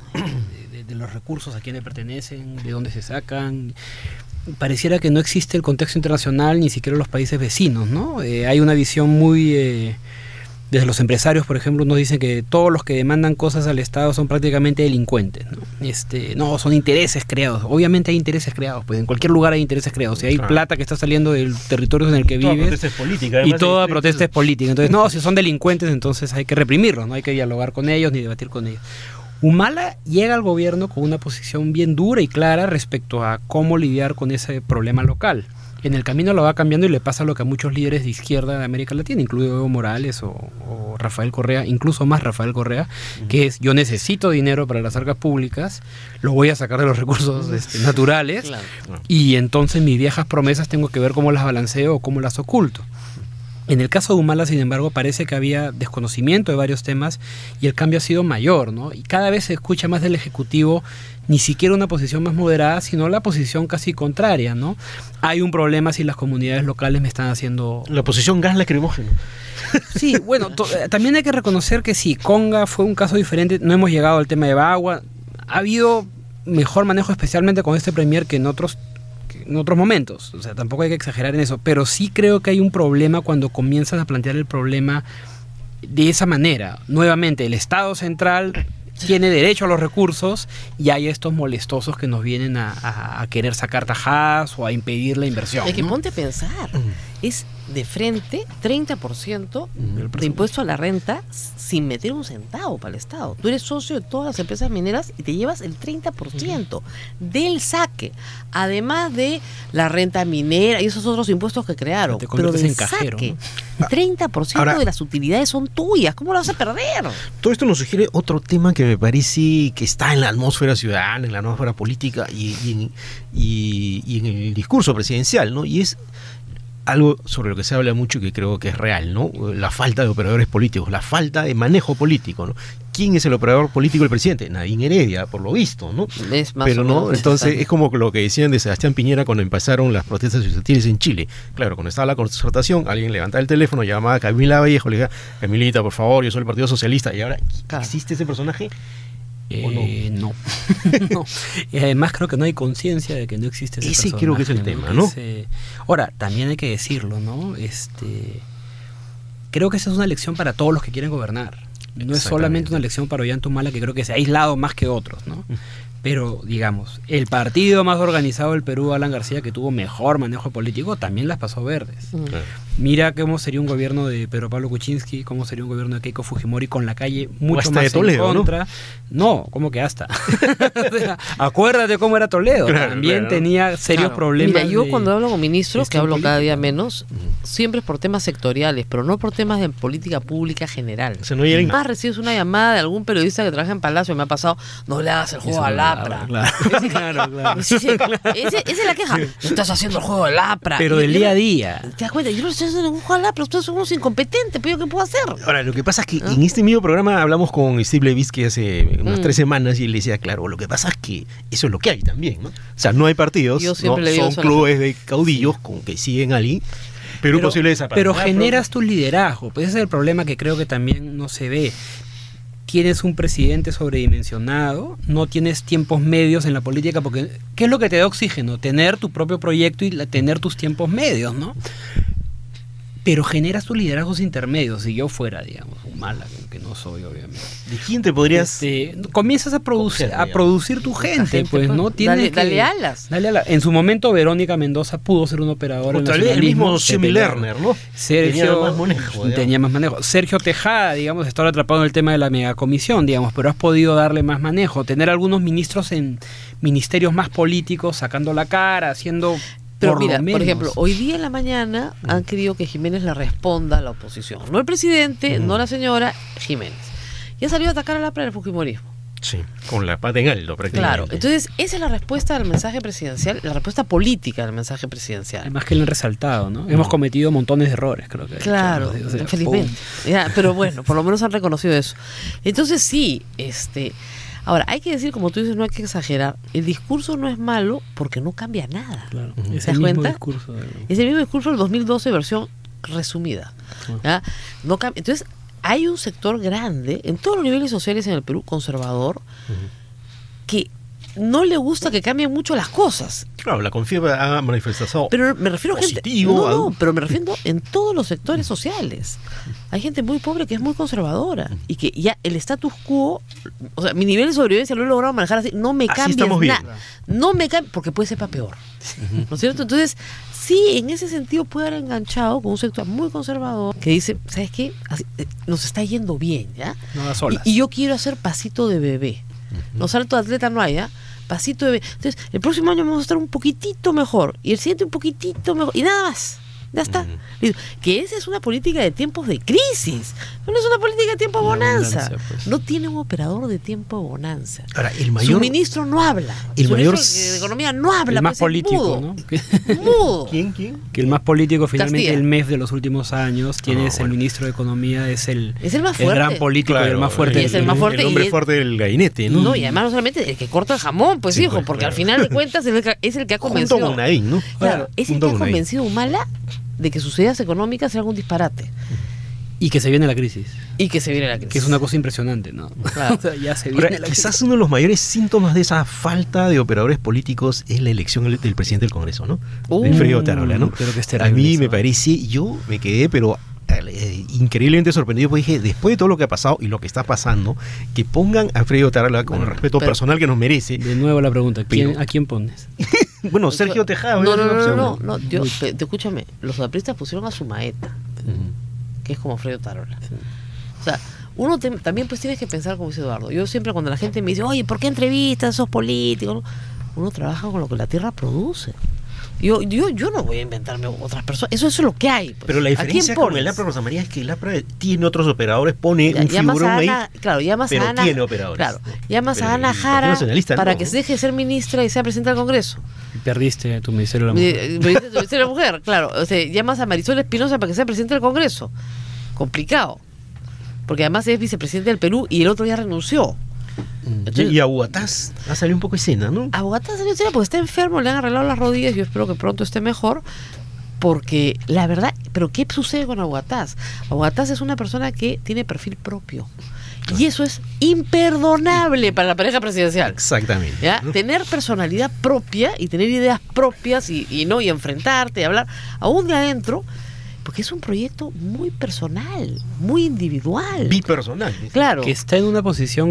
los recursos, a quién le pertenecen, de dónde se sacan, pareciera que no existe el contexto internacional, ni siquiera los países vecinos, ¿no? Hay una visión muy... desde los empresarios, por ejemplo, nos dicen que todos los que demandan cosas al Estado son prácticamente delincuentes, ¿no? No, son intereses creados. Obviamente hay intereses creados, pues en cualquier lugar hay intereses creados. Si hay plata que está saliendo del territorio en el que vives, protesta es política, y toda protesta es política. Entonces, no, si son delincuentes, entonces hay que reprimirlos, no hay que dialogar con ellos ni debatir con ellos. Humala llega al gobierno con una posición bien dura y clara respecto a cómo lidiar con ese problema local. En el camino lo va cambiando y le pasa lo que a muchos líderes de izquierda de América Latina, incluido Evo Morales o Rafael Correa, incluso más Rafael Correa, que es: yo necesito dinero para las arcas públicas, lo voy a sacar de los recursos naturales, claro. Y entonces mis viejas promesas tengo que ver cómo las balanceo o cómo las oculto. En el caso de Humala, sin embargo, parece que había desconocimiento de varios temas y el cambio ha sido mayor, ¿no? Y cada vez se escucha más del Ejecutivo ni siquiera una posición más moderada, sino la posición casi contraria, ¿no? Hay un problema si las comunidades locales me están haciendo... La posición gas lacrimógeno. Sí, bueno, también hay que reconocer que sí, Conga fue un caso diferente, no hemos llegado al tema de Bagua, ha habido mejor manejo especialmente con este premier que en otros momentos, o sea, tampoco hay que exagerar en eso, pero sí creo que hay un problema cuando comienzas a plantear el problema de esa manera. Nuevamente, el Estado central tiene derecho a los recursos y hay estos molestosos que nos vienen a querer sacar tajadas o a impedir la inversión. Es que ponte a pensar, es de frente 30% de impuesto a la renta sin meter un centavo para el Estado. Tú eres socio de todas las empresas mineras y te llevas el 30% del saque, además de la renta minera y esos otros impuestos que crearon. Pero del saque, ¿no? 30% ahora, de las utilidades son tuyas. ¿Cómo lo vas a perder? Todo esto nos sugiere otro tema que me parece que está en la atmósfera ciudadana, en la atmósfera política y en el discurso presidencial, ¿no? Y es algo sobre lo que se habla mucho y que creo que es real, ¿no? La falta de operadores políticos, la falta de manejo político, ¿no? ¿Quién es el operador político del presidente? Nadine Heredia, por lo visto, ¿no? Es más pero no, entonces es como lo que decían de Sebastián Piñera cuando empezaron las protestas estudiantiles en Chile. Claro, cuando estaba la concertación, alguien levantaba el teléfono, llamaba a Camila Vallejo, le decía: Camilita, por favor, yo soy el Partido Socialista. Y ahora, ¿existe ese personaje? No. No. Y además creo que no hay conciencia de que no existe ese personaje. Creo que es el tema, ¿no? Ahora, también hay que decirlo, ¿no? Creo que esa es una lección para todos los que quieren gobernar. No es solamente una lección para Ollanta Humala, que creo que se ha aislado más que otros, ¿no? Pero, digamos, el partido más organizado del Perú, Alan García, que tuvo mejor manejo político, también las pasó verdes. Mira cómo sería un gobierno de Pedro Pablo Kuczynski, cómo sería un gobierno de Keiko Fujimori con la calle mucho hasta más de Toledo, en contra. No, ¿cómo que hasta? O sea, acuérdate cómo era Toledo. Claro, también tenía serios problemas. Mira, yo cuando hablo con ministros, que hablo cada día político. menos, siempre es por temas sectoriales, pero no por temas de política pública general. O sea, no hay- Más recibes una llamada de algún periodista que trabaja en Palacio, me ha pasado, no le hagas el juego al APRA. Claro. Esa es la queja. Estás haciendo el juego del APRA. Pero del día a día. ¿Te das cuenta? Yo no estoy haciendo ningún juego del APRA, ustedes son unos incompetentes, pero ¿yo qué puedo hacer? Ahora, lo que pasa es que en este mismo programa hablamos con Steve Levitsky hace unas 3 semanas y él decía, claro, lo que pasa es que eso es lo que hay también, ¿no? O sea, no hay partidos, Yo siempre ¿no? le digo Son eso a la clubes de caudillos con que siguen ahí, pero imposible desaparecer. Pero generas tu liderazgo. Pues ese es el problema que creo que también no se ve. Tienes un presidente sobredimensionado, no tienes tiempos medios en la política, porque ¿qué es lo que te da oxígeno? Tener tu propio proyecto y tener tus tiempos medios, ¿no? Pero generas tus liderazgos intermedios. Si yo fuera, digamos, un mala, que no soy, obviamente. ¿De quién te podrías...? Comienzas a producir tu gente, pues, ¿no? Tienes dale alas. Dale alas. En su momento, Verónica Mendoza pudo ser una operadora O tal vez el nacionalismo, mismo se Semi pelearon. Lerner, ¿no? Sergio Tenía más manejo, tenía más manejo. Sergio Tejada, digamos, está ahora atrapado en el tema de la megacomisión, digamos, pero has podido darle más manejo. Tener algunos ministros en ministerios más políticos, sacando la cara, haciendo... Pero mira, por ejemplo, hoy día en la mañana han querido que Jiménez le responda a la oposición. No el presidente, no la señora, Jiménez. Y ha salido a atacar al APRA del fujimorismo. Sí, con la pata en alto prácticamente. Claro, entonces esa es la respuesta al mensaje presidencial, la respuesta política del mensaje presidencial. Además que lo han resaltado, ¿no? Hemos cometido montones de errores, creo que. Claro, o sea, felizmente. Ya, pero bueno, por lo menos han reconocido eso. Entonces sí, ahora, hay que decir, como tú dices, no hay que exagerar. El discurso no es malo porque no cambia nada. Claro, ¿Te es das el mismo cuenta? discurso. Es el mismo discurso del 2012, versión resumida. ¿Ya? No cambia. Entonces, hay un sector grande, en todos los niveles sociales en el Perú, conservador, que no le gusta que cambien mucho las cosas. Claro, la Confieva ha manifestado. Pero me refiero a gente. positivo, No, pero me refiero en todos los sectores sociales. Hay gente muy pobre que es muy conservadora y que ya el status quo, o sea, mi nivel de sobrevivencia lo he logrado manejar así, no me cambies estamos bien. nada. No me cambia, porque puede ser para peor. ¿No es cierto? Entonces, sí, en ese sentido puede haber enganchado con un sector muy conservador que dice, ¿sabes qué? Nos está yendo bien, ¿ya? No das olas. Y yo quiero hacer pasito de bebé. No, salto de atleta no hay, ¿ya? Pasito de bebé. Entonces, el próximo año vamos a estar un poquitito mejor y el siguiente un poquitito mejor y nada más. Ya está. Que esa es una política de tiempos de crisis. No es una política de tiempo de bonanza. Pues. No tiene un operador de tiempo de bonanza. Ahora, el mayor... Su ministro no habla. El Su mayor... ministro de Economía no habla. El más pues, político, mudo. ¿no? Mudo. ¿Quién? Que el más político, finalmente, Castilla. el MEF de los últimos años, tienes el ministro de Economía, es el más fuerte. el gran político y el más fuerte. Y es el más fuerte. El hombre fuerte del gabinete, ¿no? No, y además no solamente el que corta el jamón, pues Sí, hijo, pues, porque claro. al final de cuentas es el que ha convencido. Junto con Naín, ¿no? Claro, es el Junto que ha con Naín. convencido a Humala de que sus ideas económicas eran un disparate. Y que se viene la crisis. Y que se viene la crisis. Que es una cosa impresionante, ¿no? Claro. O sea, ya se viene Ahora, la quizás crisis. uno de los mayores síntomas de esa falta de operadores políticos es la elección del presidente del Congreso, ¿no? De Freddy Otárola, ¿no? Creo que es A terrible mí eso. me parece, yo me quedé, pero increíblemente sorprendido, porque dije, después de todo lo que ha pasado y lo que está pasando, que pongan a Freddy Otárola con el respeto personal que nos merece. De nuevo la pregunta, ¿a quién pones? Bueno, Sergio Tejada. No, escúchame, los apristas pusieron a su maeta, que es como Freddy Otárola. O sea, uno también pues tienes que pensar como dice Eduardo. Yo siempre cuando la gente me dice, oye, ¿por qué entrevistas a esos políticos? Uno trabaja con lo que la tierra produce. Yo no voy a inventarme otras personas. Eso es lo que hay. Pues. Pero la diferencia con el pones? APRA, Rosa María, es que el APRA tiene otros operadores, pone un Llamas figurón a ahí, Ana, claro, llamas pero a Ana, tiene operadores. claro, llamas Pero a Ana el Partido Jara Nacionalista para no. que se deje de ser ministra y sea presidenta del Congreso. Perdiste tu Ministerio de la Mujer. Ministerio de la Mujer, claro. O sea, llamas a Marisol Espinosa para que sea presidenta del Congreso. Complicado. Porque además es vicepresidente del Perú y el otro ya renunció. Entonces, Y a Huataz ha salido un poco escena, ¿no? a Bogotá salió escena porque está enfermo, le han arreglado las rodillas. Yo espero que pronto esté mejor. Porque la verdad, ¿pero qué sucede con Aguataz? Aguataz es una persona que tiene perfil propio. Y eso es imperdonable para la pareja presidencial. Exactamente. ¿Ya? Tener personalidad propia y tener ideas propias y enfrentarte y hablar aún de adentro, porque es un proyecto muy personal, muy individual. Bipersonal. Claro. Que está en una posición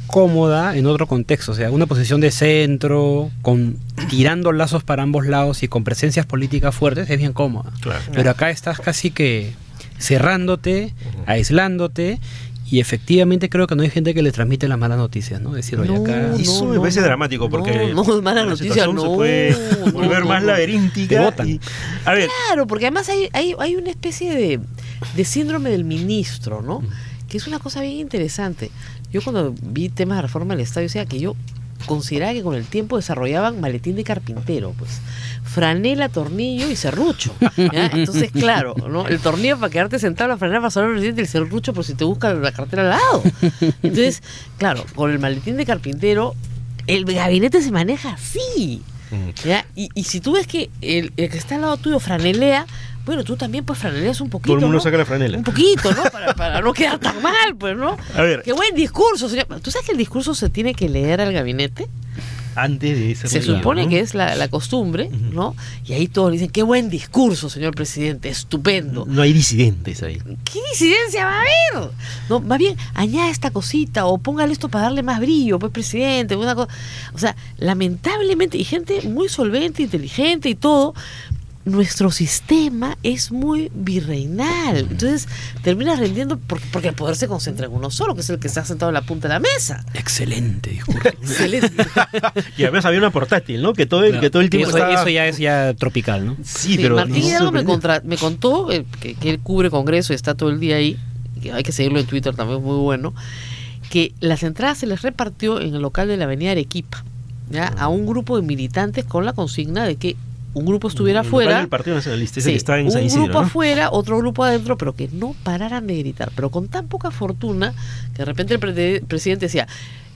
cómoda en otro contexto, o sea, una posición de centro, tirando lazos para ambos lados y con presencias políticas fuertes, es bien cómoda. Claro. Pero acá estás casi que cerrándote, aislándote, y efectivamente creo que no hay gente que le transmite las malas noticias, ¿no? Decir, oye, acá... Eso me parece dramático, porque mala noticia, se puede volver más laberíntica. A ver. Claro, porque además hay una especie de síndrome del ministro, ¿no? Que es una cosa bien interesante. Yo cuando vi temas de reforma del Estado, decía que yo consideraba que con el tiempo desarrollaban maletín de carpintero, pues franela, tornillo y serrucho, ¿ya? Entonces, claro, ¿no? El tornillo para quedarte sentado, la franela para sonar el presidente, el serrucho por si te busca la cartera al lado. Entonces, claro, con el maletín de carpintero, el gabinete se maneja así, ¿ya? Y si tú ves que el que está al lado tuyo franelea, bueno, tú también pues franeleas un poquito. Todo el mundo, ¿no?, saca la franela. Un poquito, ¿no? Para no quedar tan mal, pues, ¿no? A ver. Qué buen discurso, señor. ¿Tú sabes que el discurso se tiene que leer al gabinete? Antes de ese. Se supone que es la costumbre, ¿no? Y ahí todos dicen, qué buen discurso, señor presidente, estupendo. No hay disidentes ahí. ¿Qué disidencia va a haber? No, más bien, añade esta cosita o póngale esto para darle más brillo, pues, presidente, una cosa. O sea, lamentablemente, y gente muy solvente, inteligente y todo, nuestro sistema es muy virreinal. Entonces terminas rendiendo porque el poder se concentra en uno solo, que es el que está sentado en la punta de la mesa. Excelente discurso. Excelente. Y además había una portátil, ¿no? Que todo el tiempo eso ya es ya tropical, ¿no? Sí, pero Martín Hidalgo me contó que él cubre Congreso y está todo el día ahí, que hay que seguirlo en Twitter también, es muy bueno, que las entradas se les repartió en el local de la avenida Arequipa, ¿ya? A un grupo de militantes con la consigna de que un grupo estuviera afuera, el Partido Nacionalista, ese que está en San Isidro, un grupo ¿no? afuera, otro grupo adentro, pero que no pararan de gritar, pero con tan poca fortuna que de repente el presidente decía,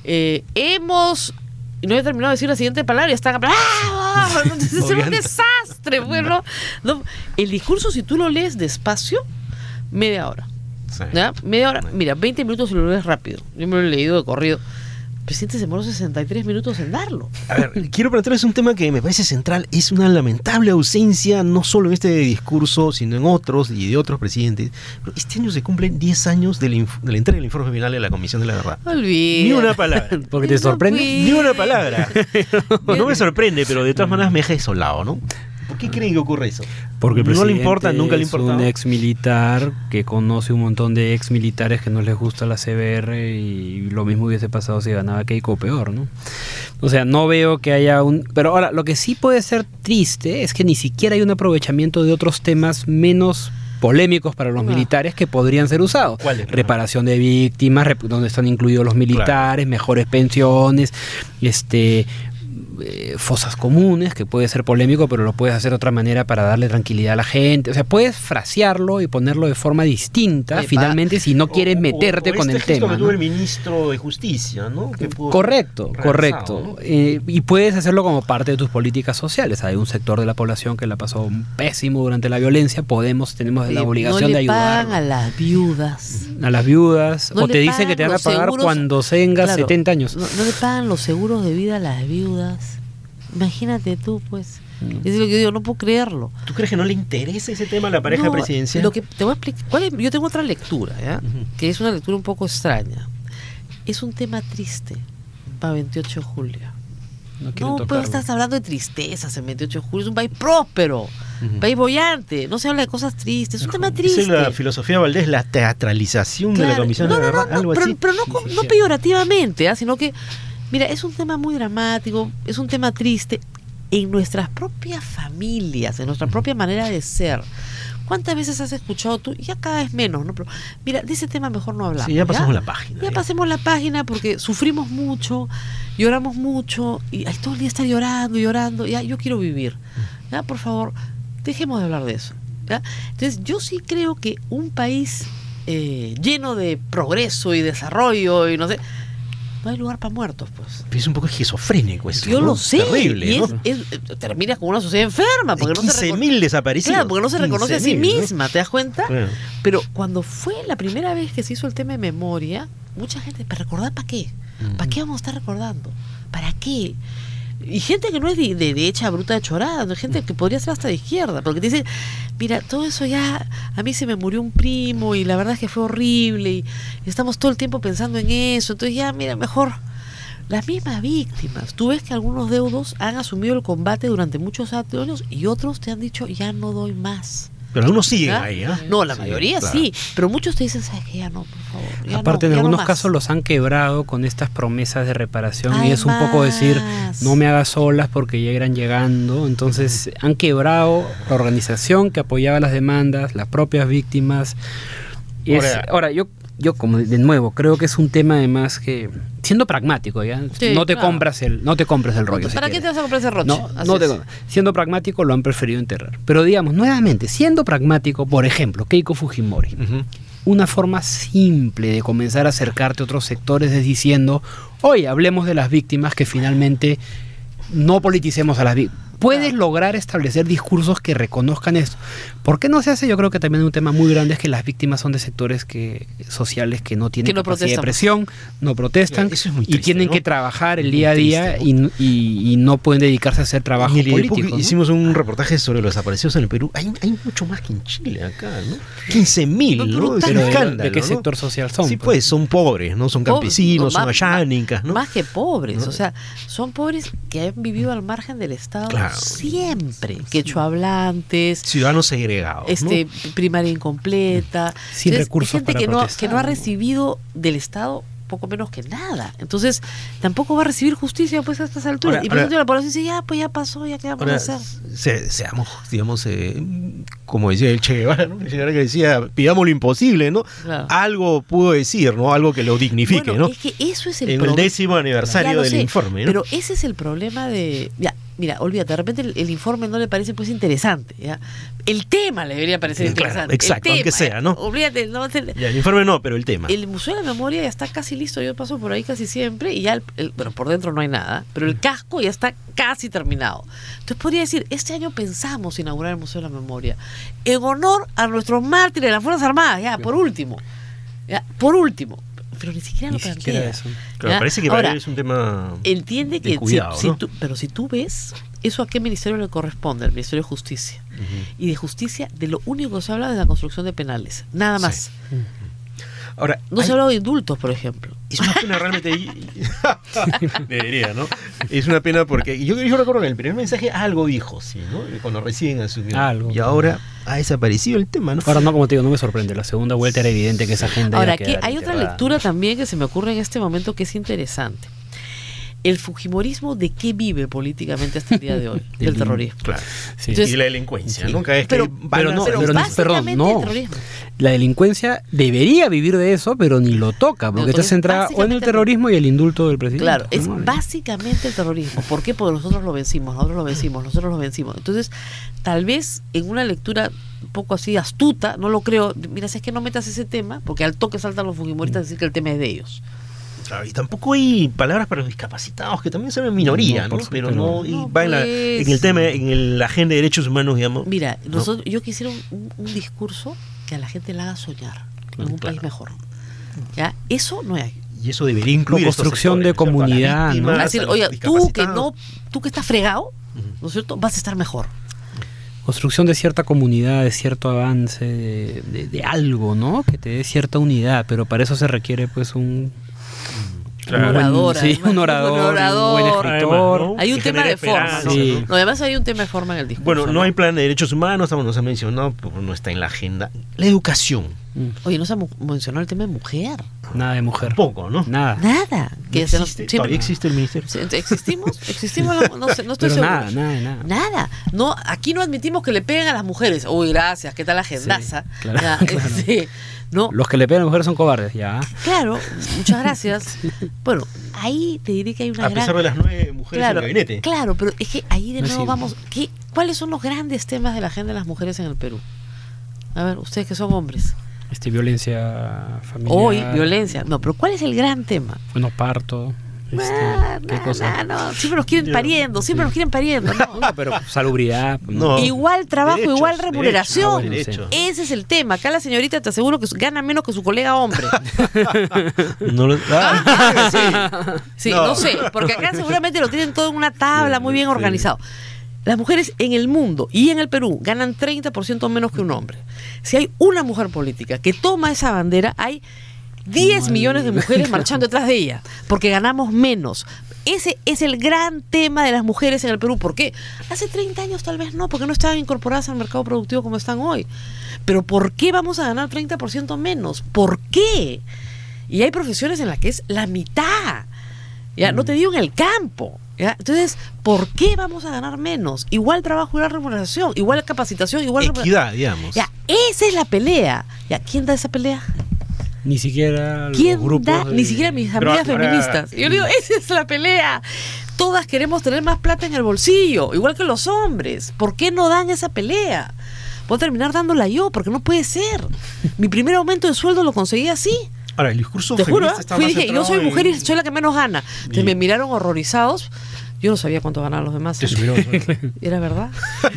y no había terminado de decir la siguiente palabra y están entonces es un desastre, bueno, no, el discurso, si tú lo lees despacio, media hora, ¿ya? Media hora, mira, 20 minutos si lo lees rápido, yo me lo he leído de corrido. El presidente se demoró 63 minutos en darlo. A ver, quiero plantearles un tema que me parece central. Es una lamentable ausencia, no solo en este discurso, sino en otros y de otros presidentes. Pero este año se cumplen 10 años de la entrega del informe final de la Comisión de la Verdad. Olvida. Ni una palabra. ¿Porque te sorprende? Ni una palabra. No me sorprende, pero de todas maneras me deja desolado, ¿no? ¿Por qué creen que ocurre eso? Porque el no le presidente importa, nunca le importa. Es un ex militar que conoce un montón de ex militares que no les gusta la CBR, y lo mismo hubiese pasado si ganaba Keiko, peor, ¿no? O sea, no veo que haya un... Pero ahora, lo que sí puede ser triste es que ni siquiera hay un aprovechamiento de otros temas menos polémicos para los militares que podrían ser usados. ¿Cuáles? Reparación de víctimas, donde están incluidos los militares, claro, mejores pensiones, fosas comunes, que puede ser polémico, pero lo puedes hacer de otra manera para darle tranquilidad a la gente. O sea, puedes frasearlo y ponerlo de forma distinta, finalmente, si no quieres meterte con el tema, que ¿no? tuvo el ministro de Justicia, ¿no? Que Correcto. ¿no? Y puedes hacerlo como parte de tus políticas sociales. Hay un sector de la población que la pasó pésimo durante la violencia, tenemos la obligación de ayudar. No le pagan a las viudas. A las viudas, no o te dicen que te van a pagar seguros, cuando tengas, claro, 70 años. No le pagan los seguros de vida a las viudas. Imagínate tú, pues. Es lo que digo, no puedo creerlo. ¿Tú crees que no le interesa ese tema a la pareja presidencial? Lo que te voy a explicar, yo tengo otra lectura, ¿ya? Que es una lectura un poco extraña. Es un tema triste para 28 de julio. No, pues estás hablando de tristezas en 28 de julio. Es un país próspero, país bollante. No se habla de cosas tristes. Es un tema triste. Esa es la filosofía Valdés, la teatralización, claro, de la Comisión de la Verdad. Algo así. Pero no peyorativamente, sino que, mira, es un tema muy dramático, es un tema triste en nuestras propias familias, en nuestra propia manera de ser. ¿Cuántas veces has escuchado tú? Ya cada vez menos, ¿no? Pero mira, de ese tema mejor no hablamos. Sí, ya pasamos la página. Ya pasemos la página porque sufrimos mucho, lloramos mucho y todo el día estar llorando. Ya, yo quiero vivir. Ya, por favor, dejemos de hablar de eso. ¿Ya? Entonces, yo sí creo que un país lleno de progreso y desarrollo y no sé, no hay lugar para muertos, pues. Pero es un poco esquizofrénico eso. Yo, ¿no? Lo sé. Terrible, y ¿no? terminas con una sociedad enferma. Porque 15.000 desaparecidos. Claro, porque no se reconoce a sí misma, ¿no? ¿Te das cuenta? Claro. Pero cuando fue la primera vez que se hizo el tema de memoria, mucha gente, ¿para recordar para qué? ¿Para qué vamos a estar recordando? ¿Para qué? Y gente que no es de derecha, bruta, de chorada, gente que podría ser hasta de izquierda, porque te dicen, mira, todo eso ya, a mí se me murió un primo y la verdad es que fue horrible y estamos todo el tiempo pensando en eso, entonces ya, mira, mejor las mismas víctimas. Tú ves que algunos deudos han asumido el combate durante muchos años y otros te han dicho, ya no doy más. Pero algunos siguen ahí, ¿eh? No, la mayoría claro. sí, pero muchos te dicen, ¿sabes qué? Ya no, por favor. Ya aparte, no, en ya algunos no más. casos los han quebrado con estas promesas de reparación y Hay es un poco decir, más. no me hagas solas porque ya irán llegando. Entonces han quebrado la organización que apoyaba las demandas, las propias víctimas. Ahora, yo como de nuevo creo que es un tema además que siendo pragmático, ya Sí, no te claro. compres el rollo. ¿Para qué te vas a comprar ese roche? Siendo pragmático lo han preferido enterrar. Pero digamos, nuevamente, siendo pragmático, por ejemplo, Keiko Fujimori, una forma simple de comenzar a acercarte a otros sectores es diciendo, oye, hablemos de las víctimas, que finalmente no politicemos a las víctimas. Puedes lograr establecer discursos que reconozcan esto. ¿Por qué no se hace? Yo creo que también un tema muy grande es que las víctimas son de sectores sociales que no tienen capacidad de presión, no protestan y tienen que trabajar el día a día y no pueden dedicarse a hacer trabajo político. ¿no? Hicimos un reportaje sobre los desaparecidos en el Perú. Hay mucho más que en Chile acá, ¿no? 15.000, ¿no? Es un escándalo, ¿de qué ¿no? sector social son? Sí, pues son pobres, ¿no? Son campesinos, son ayánicas, ¿no? Más que pobres, ¿no? o sea, son pobres que han vivido al margen del Estado siempre, Sí. quechuahablantes, ciudadanos segregados, ¿no? Primaria incompleta, sin recursos gente para que protestar, no ha recibido del Estado poco menos que nada. Entonces, tampoco va a recibir justicia pues a estas alturas. Y por eso la población dice, ya, pues ya pasó, ya qué vamos a hacer. Seamos, digamos, como decía el Che Guevara, ¿no? El Che Guevara que decía, pidamos lo imposible, ¿no? Claro. Algo pudo decir, ¿no? Algo que lo dignifique, Bueno, ¿no? es que eso es el en el 10º aniversario del informe, ¿no? Pero ese es el problema de... Ya, mira, olvídate, de repente el informe no le parece pues interesante, ¿ya? El tema le debería parecer interesante. Exacto, el tema, aunque sea, ¿no? Olvídate, no, Ya, el informe no, pero el tema. El Museo de la Memoria ya está casi listo, yo paso por ahí casi siempre y ya, bueno, por dentro no hay nada, pero el casco ya está casi terminado. Entonces podría decir, este año pensamos inaugurar el Museo de la Memoria en honor a nuestros mártires de las Fuerzas Armadas, ya, por último. Pero ni siquiera lo plantea. Claro, parece que para él es un tema. Entiende que cuidado, ¿no? pero si tú ves, ¿eso a qué ministerio le corresponde? Al Ministerio de Justicia. Y de justicia, de lo único que se habla es de la construcción de penales. Nada más. Sí. Ahora, no se ha hablado de indultos, por ejemplo. Es una pena realmente. Debería, ¿no? Es una pena porque yo recuerdo que en el primer mensaje algo dijo, sí, ¿no? Cuando recién asumió. Algo. Y ahora ha desaparecido el tema, ¿no? Ahora no, como te digo, no me sorprende. La segunda vuelta era evidente que esa agenda. Ahora, aquí hay otra lectura también que se me ocurre en este momento que es interesante. El fujimorismo, ¿de qué vive políticamente hasta el día de hoy? Del terrorismo. Claro. Sí. Entonces, y la delincuencia, ¿no? Cada vez pero no. La delincuencia debería vivir de eso, pero ni lo toca, porque está centrada o en el terrorismo y el indulto del presidente. Claro, es básicamente el terrorismo. ¿Por qué? Porque nosotros lo vencimos. Entonces, tal vez en una lectura un poco así astuta, no lo creo, mira, si es que no metas ese tema, porque al toque saltan los fujimoristas a decir que el tema es de ellos. Claro, y tampoco hay palabras para los discapacitados, que también son en minoría, ¿no? Pero no, va en el tema, en la agenda de derechos humanos, digamos. Mira, yo quisiera un discurso que a la gente le haga soñar en un país mejor. ¿Ya? Eso no hay. Y eso debería incluir construcción de comunidad, ¿no? Es decir, oye, tú que estás fregado, ¿no es cierto? Vas a estar mejor. Construcción de cierta comunidad, de cierto avance, de algo, ¿no? Que te dé cierta unidad, pero para eso se requiere pues un orador, un buen escritor. ¿no? Hay un tema de forma. Sí. No, además hay un tema de forma en el discurso. Bueno, no hay plan de derechos humanos, nos ha mencionado, no está en la agenda. La educación. Oye, no se mencionó el tema de mujer. Nada de mujer. Poco, ¿no? Nada. Que ¿Todavía existe el ministerio? ¿Existimos? No estoy pero seguro. Nada. No, aquí no admitimos que le peguen a las mujeres. Uy, gracias, ¿qué tal la agendaza? Sí, claro. No. Los que le pegan a las mujeres son cobardes, ya. Claro, muchas gracias. Bueno, ahí te diré que hay una a pesar de las 9 mujeres en el gabinete. Claro, pero es que ahí de nuevo vamos. ¿Cuáles son los grandes temas de la agenda de las mujeres en el Perú? A ver, ustedes que son hombres. Violencia familiar. Hoy, violencia. No, pero ¿cuál es el gran tema? Bueno, parto. ¿Qué cosa? No, siempre nos quieren pariendo, ¿no? Pero salubridad. Igual trabajo, derechos, igual remuneración. derechos. Ese es el tema. Acá la señorita te aseguro que gana menos que su colega hombre. Sí, no sé, porque acá seguramente lo tienen todo en una tabla muy bien organizado. Las mujeres en el mundo y en el Perú ganan 30% menos que un hombre. Si hay una mujer política que toma esa bandera, hay 10 millones de mujeres marchando detrás de ella, porque ganamos menos. Ese es el gran tema de las mujeres en el Perú. ¿Por qué? Hace 30 años tal vez no, porque no estaban incorporadas al mercado productivo como están hoy. Pero ¿por qué vamos a ganar 30% menos? ¿Por qué? Y hay profesiones en las que es la mitad. Ya, no te digo en el campo. ¿Ya? Entonces, ¿por qué vamos a ganar menos? Igual trabajo, igual remuneración, igual capacitación, igual equidad, digamos. Ya, esa es la pelea. Ya, ¿quién da esa pelea? Ni siquiera ¿Quién los grupos da? Ni siquiera mis amigas feministas. Yo digo, esa es la pelea. Todas queremos tener más plata en el bolsillo, igual que los hombres. ¿Por qué no dan esa pelea? Puedo terminar dándola yo, porque no puede ser. Mi primer aumento de sueldo lo conseguí así. Ahora, el discurso te juro, feminista está más dije, yo soy mujer y soy la que menos gana. Entonces Y- me miraron horrorizados. Yo no sabía cuánto ganaban los demás. Te subieron el sueldo. ¿Era verdad?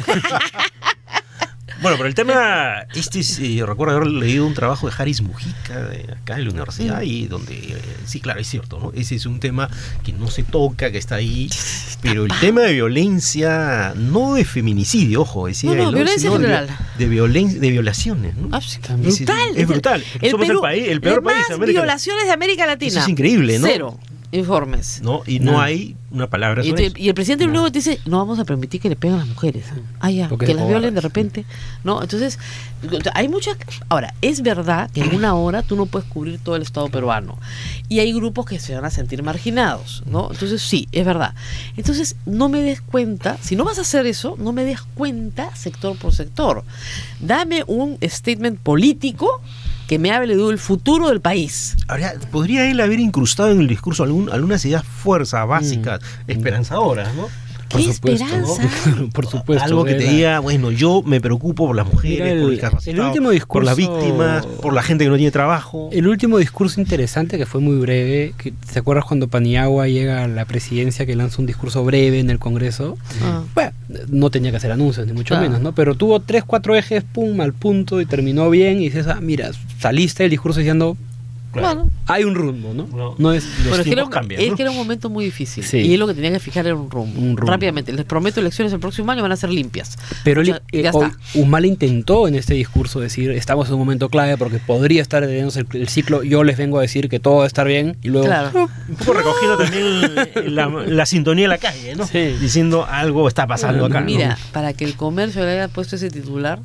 Bueno, pero el tema, recuerdo haber leído un trabajo de Haris Mujica, acá en la universidad, y donde, sí, claro, es cierto, ¿no? Ese es un tema que no se toca, que está ahí, pero el tema de violencia, no de feminicidio, ojo, decía No, él, violencia sino general. de violaciones, ¿no? Brutal. Es brutal. Somos Perú, el peor país más de América. violaciones de América Latina. Eso es increíble, ¿no? 0 informes. ¿No? Y no hay una palabra sobre eso. Y el presidente luego dice, no vamos a permitir que le peguen a las mujeres. Ya, Porque que es las cobarde. violen de repente. ¿No? Entonces, hay muchas... Ahora, es verdad que en una hora tú no puedes cubrir todo el Estado peruano. Y hay grupos que se van a sentir marginados, ¿no? Entonces, sí, es verdad. Entonces, no me des cuenta, si no vas a hacer eso, no me des cuenta sector por sector. Dame un statement político que me hable del futuro del país. Ahora, ¿podría él haber incrustado en el discurso algunas ideas fuerzas básicas, esperanzadoras, ¿no? ¿Qué esperanza? Por supuesto. Algo que te diga, bueno, yo me preocupo por las mujeres, Mira, por el discapacitado, último discurso, por las víctimas, por la gente que no tiene trabajo. El último discurso interesante, que fue muy breve, que ¿te acuerdas cuando Paniagua llega a la presidencia, que lanza un discurso breve en el Congreso? Bueno, no tenía que hacer anuncios, ni mucho menos, ¿no? Pero tuvo 3-4 ejes, pum, al punto, y terminó bien, y dices, mira, saliste del discurso diciendo... Claro. Hay un rumbo, ¿no? No es Bueno, es que cambian, es ¿no? que era un momento muy difícil. Sí. Y él lo que tenía que fijar era un rumbo. Rápidamente. Les prometo, elecciones el próximo año van a ser limpias. Pero O sea, ya está. Humala intentó en este discurso decir, estamos en un momento clave porque podría estar deteniéndose el ciclo, yo les vengo a decir que todo va a estar bien, y luego... Claro. Un poco recogiendo también la sintonía de la calle, ¿no? Sí. Diciendo algo está pasando acá. Mira, ¿no? para que el comercio le haya puesto ese titular,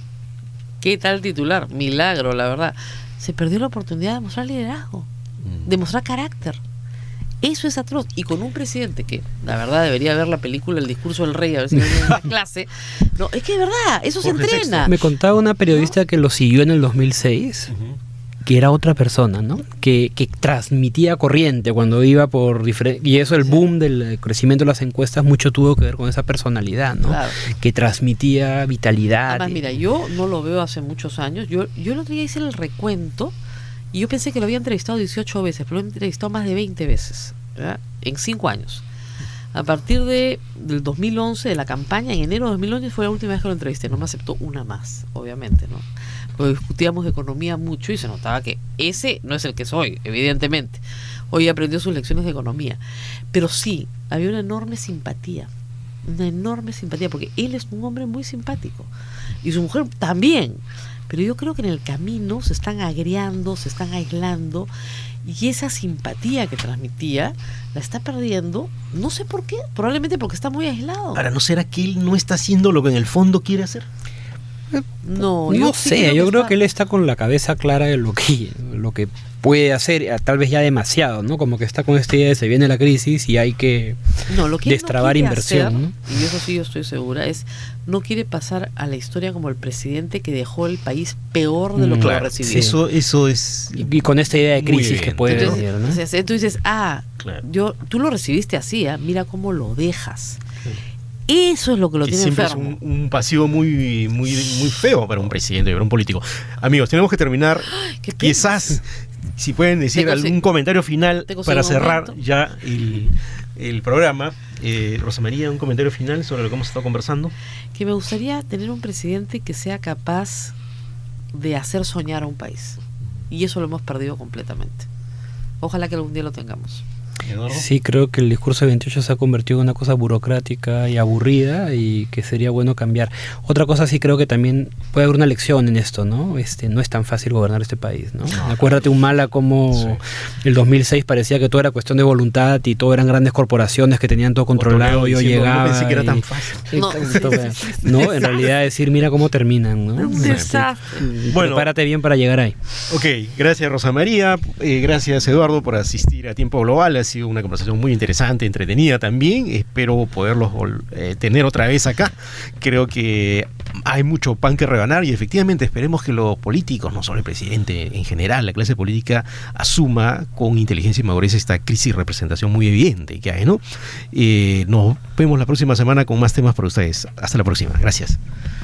¿qué tal titular? Milagro, la verdad. Se perdió la oportunidad de mostrar liderazgo, de mostrar carácter. Eso es atroz. Y con un presidente que, la verdad, debería ver la película El discurso del rey, a ver si hay una clase. No, es que es verdad, eso se entrena. Me contaba una periodista que lo siguió en el 2006, que era otra persona, ¿no? Que transmitía corriente cuando iba por diferentes... Y eso, el boom del crecimiento de las encuestas, mucho tuvo que ver con esa personalidad, ¿no? Claro. Que transmitía vitalidad. Además, mira, yo no lo veo hace muchos años. Yo el otro día hice el recuento y yo pensé que lo había entrevistado 18 veces, pero lo he entrevistado más de 20 veces, ¿verdad? En 5 años. A partir del 2011, de la campaña, en enero de 2011 fue la última vez que lo entrevisté. No me aceptó una más, obviamente, ¿no? Porque discutíamos de economía mucho y se notaba que ese no es el que soy, evidentemente. Hoy aprendió sus lecciones de economía. Pero sí, había una enorme simpatía, porque él es un hombre muy simpático y su mujer también. Pero yo creo que en el camino se están agriando, se están aislando, y esa simpatía que transmitía la está perdiendo, no sé por qué, probablemente porque está muy aislado. Ahora, ¿no será que él no está haciendo lo que en el fondo quiere hacer? No sé, yo creo que él está con la cabeza clara de lo que puede hacer, tal vez ya demasiado, ¿no? Como que está con esta idea de se viene la crisis y hay que lo que él destrabar no quiere inversión, hacer, ¿no? y eso sí yo estoy segura, no quiere pasar a la historia como el presidente que dejó el país peor de lo que lo recibió. Eso es... Y con esta idea de crisis que puede Entonces, venir, ¿no? o sea, tú dices, tú lo recibiste así, mira cómo lo dejas. Eso es lo que lo tiene siempre enfermo. es un pasivo muy, muy, muy feo para un presidente, para un político. Amigos, tenemos que terminar. Quizás Si pueden decir algún comentario final para cerrar ya el programa. Rosa María, un comentario final sobre lo que hemos estado conversando. Que me gustaría tener un presidente que sea capaz de hacer soñar a un país. Y eso lo hemos perdido completamente. Ojalá que algún día lo tengamos. Sí, creo que el discurso de 28 se ha convertido en una cosa burocrática y aburrida y que sería bueno cambiar. Otra cosa, sí creo que también puede haber una lección en esto, ¿no? No es tan fácil gobernar este país, ¿no? Acuérdate Humala como el 2006 parecía que todo era cuestión de voluntad y todo eran grandes corporaciones que tenían todo controlado. Yo llegaba. No pensé que era tan fácil. No, en realidad decir, mira cómo terminan, ¿no? Un desastre. Bueno, prepárate bien para llegar ahí. Ok, gracias Rosa María, gracias Eduardo por asistir a Tiempo Global. Ha sido una conversación muy interesante, entretenida también. Espero poderlos tener otra vez acá. Creo que hay mucho pan que rebanar y efectivamente esperemos que los políticos, no solo el presidente, en general, la clase política, asuma con inteligencia y madurez esta crisis de representación muy evidente que hay, ¿no? Nos vemos la próxima semana con más temas para ustedes. Hasta la próxima. Gracias.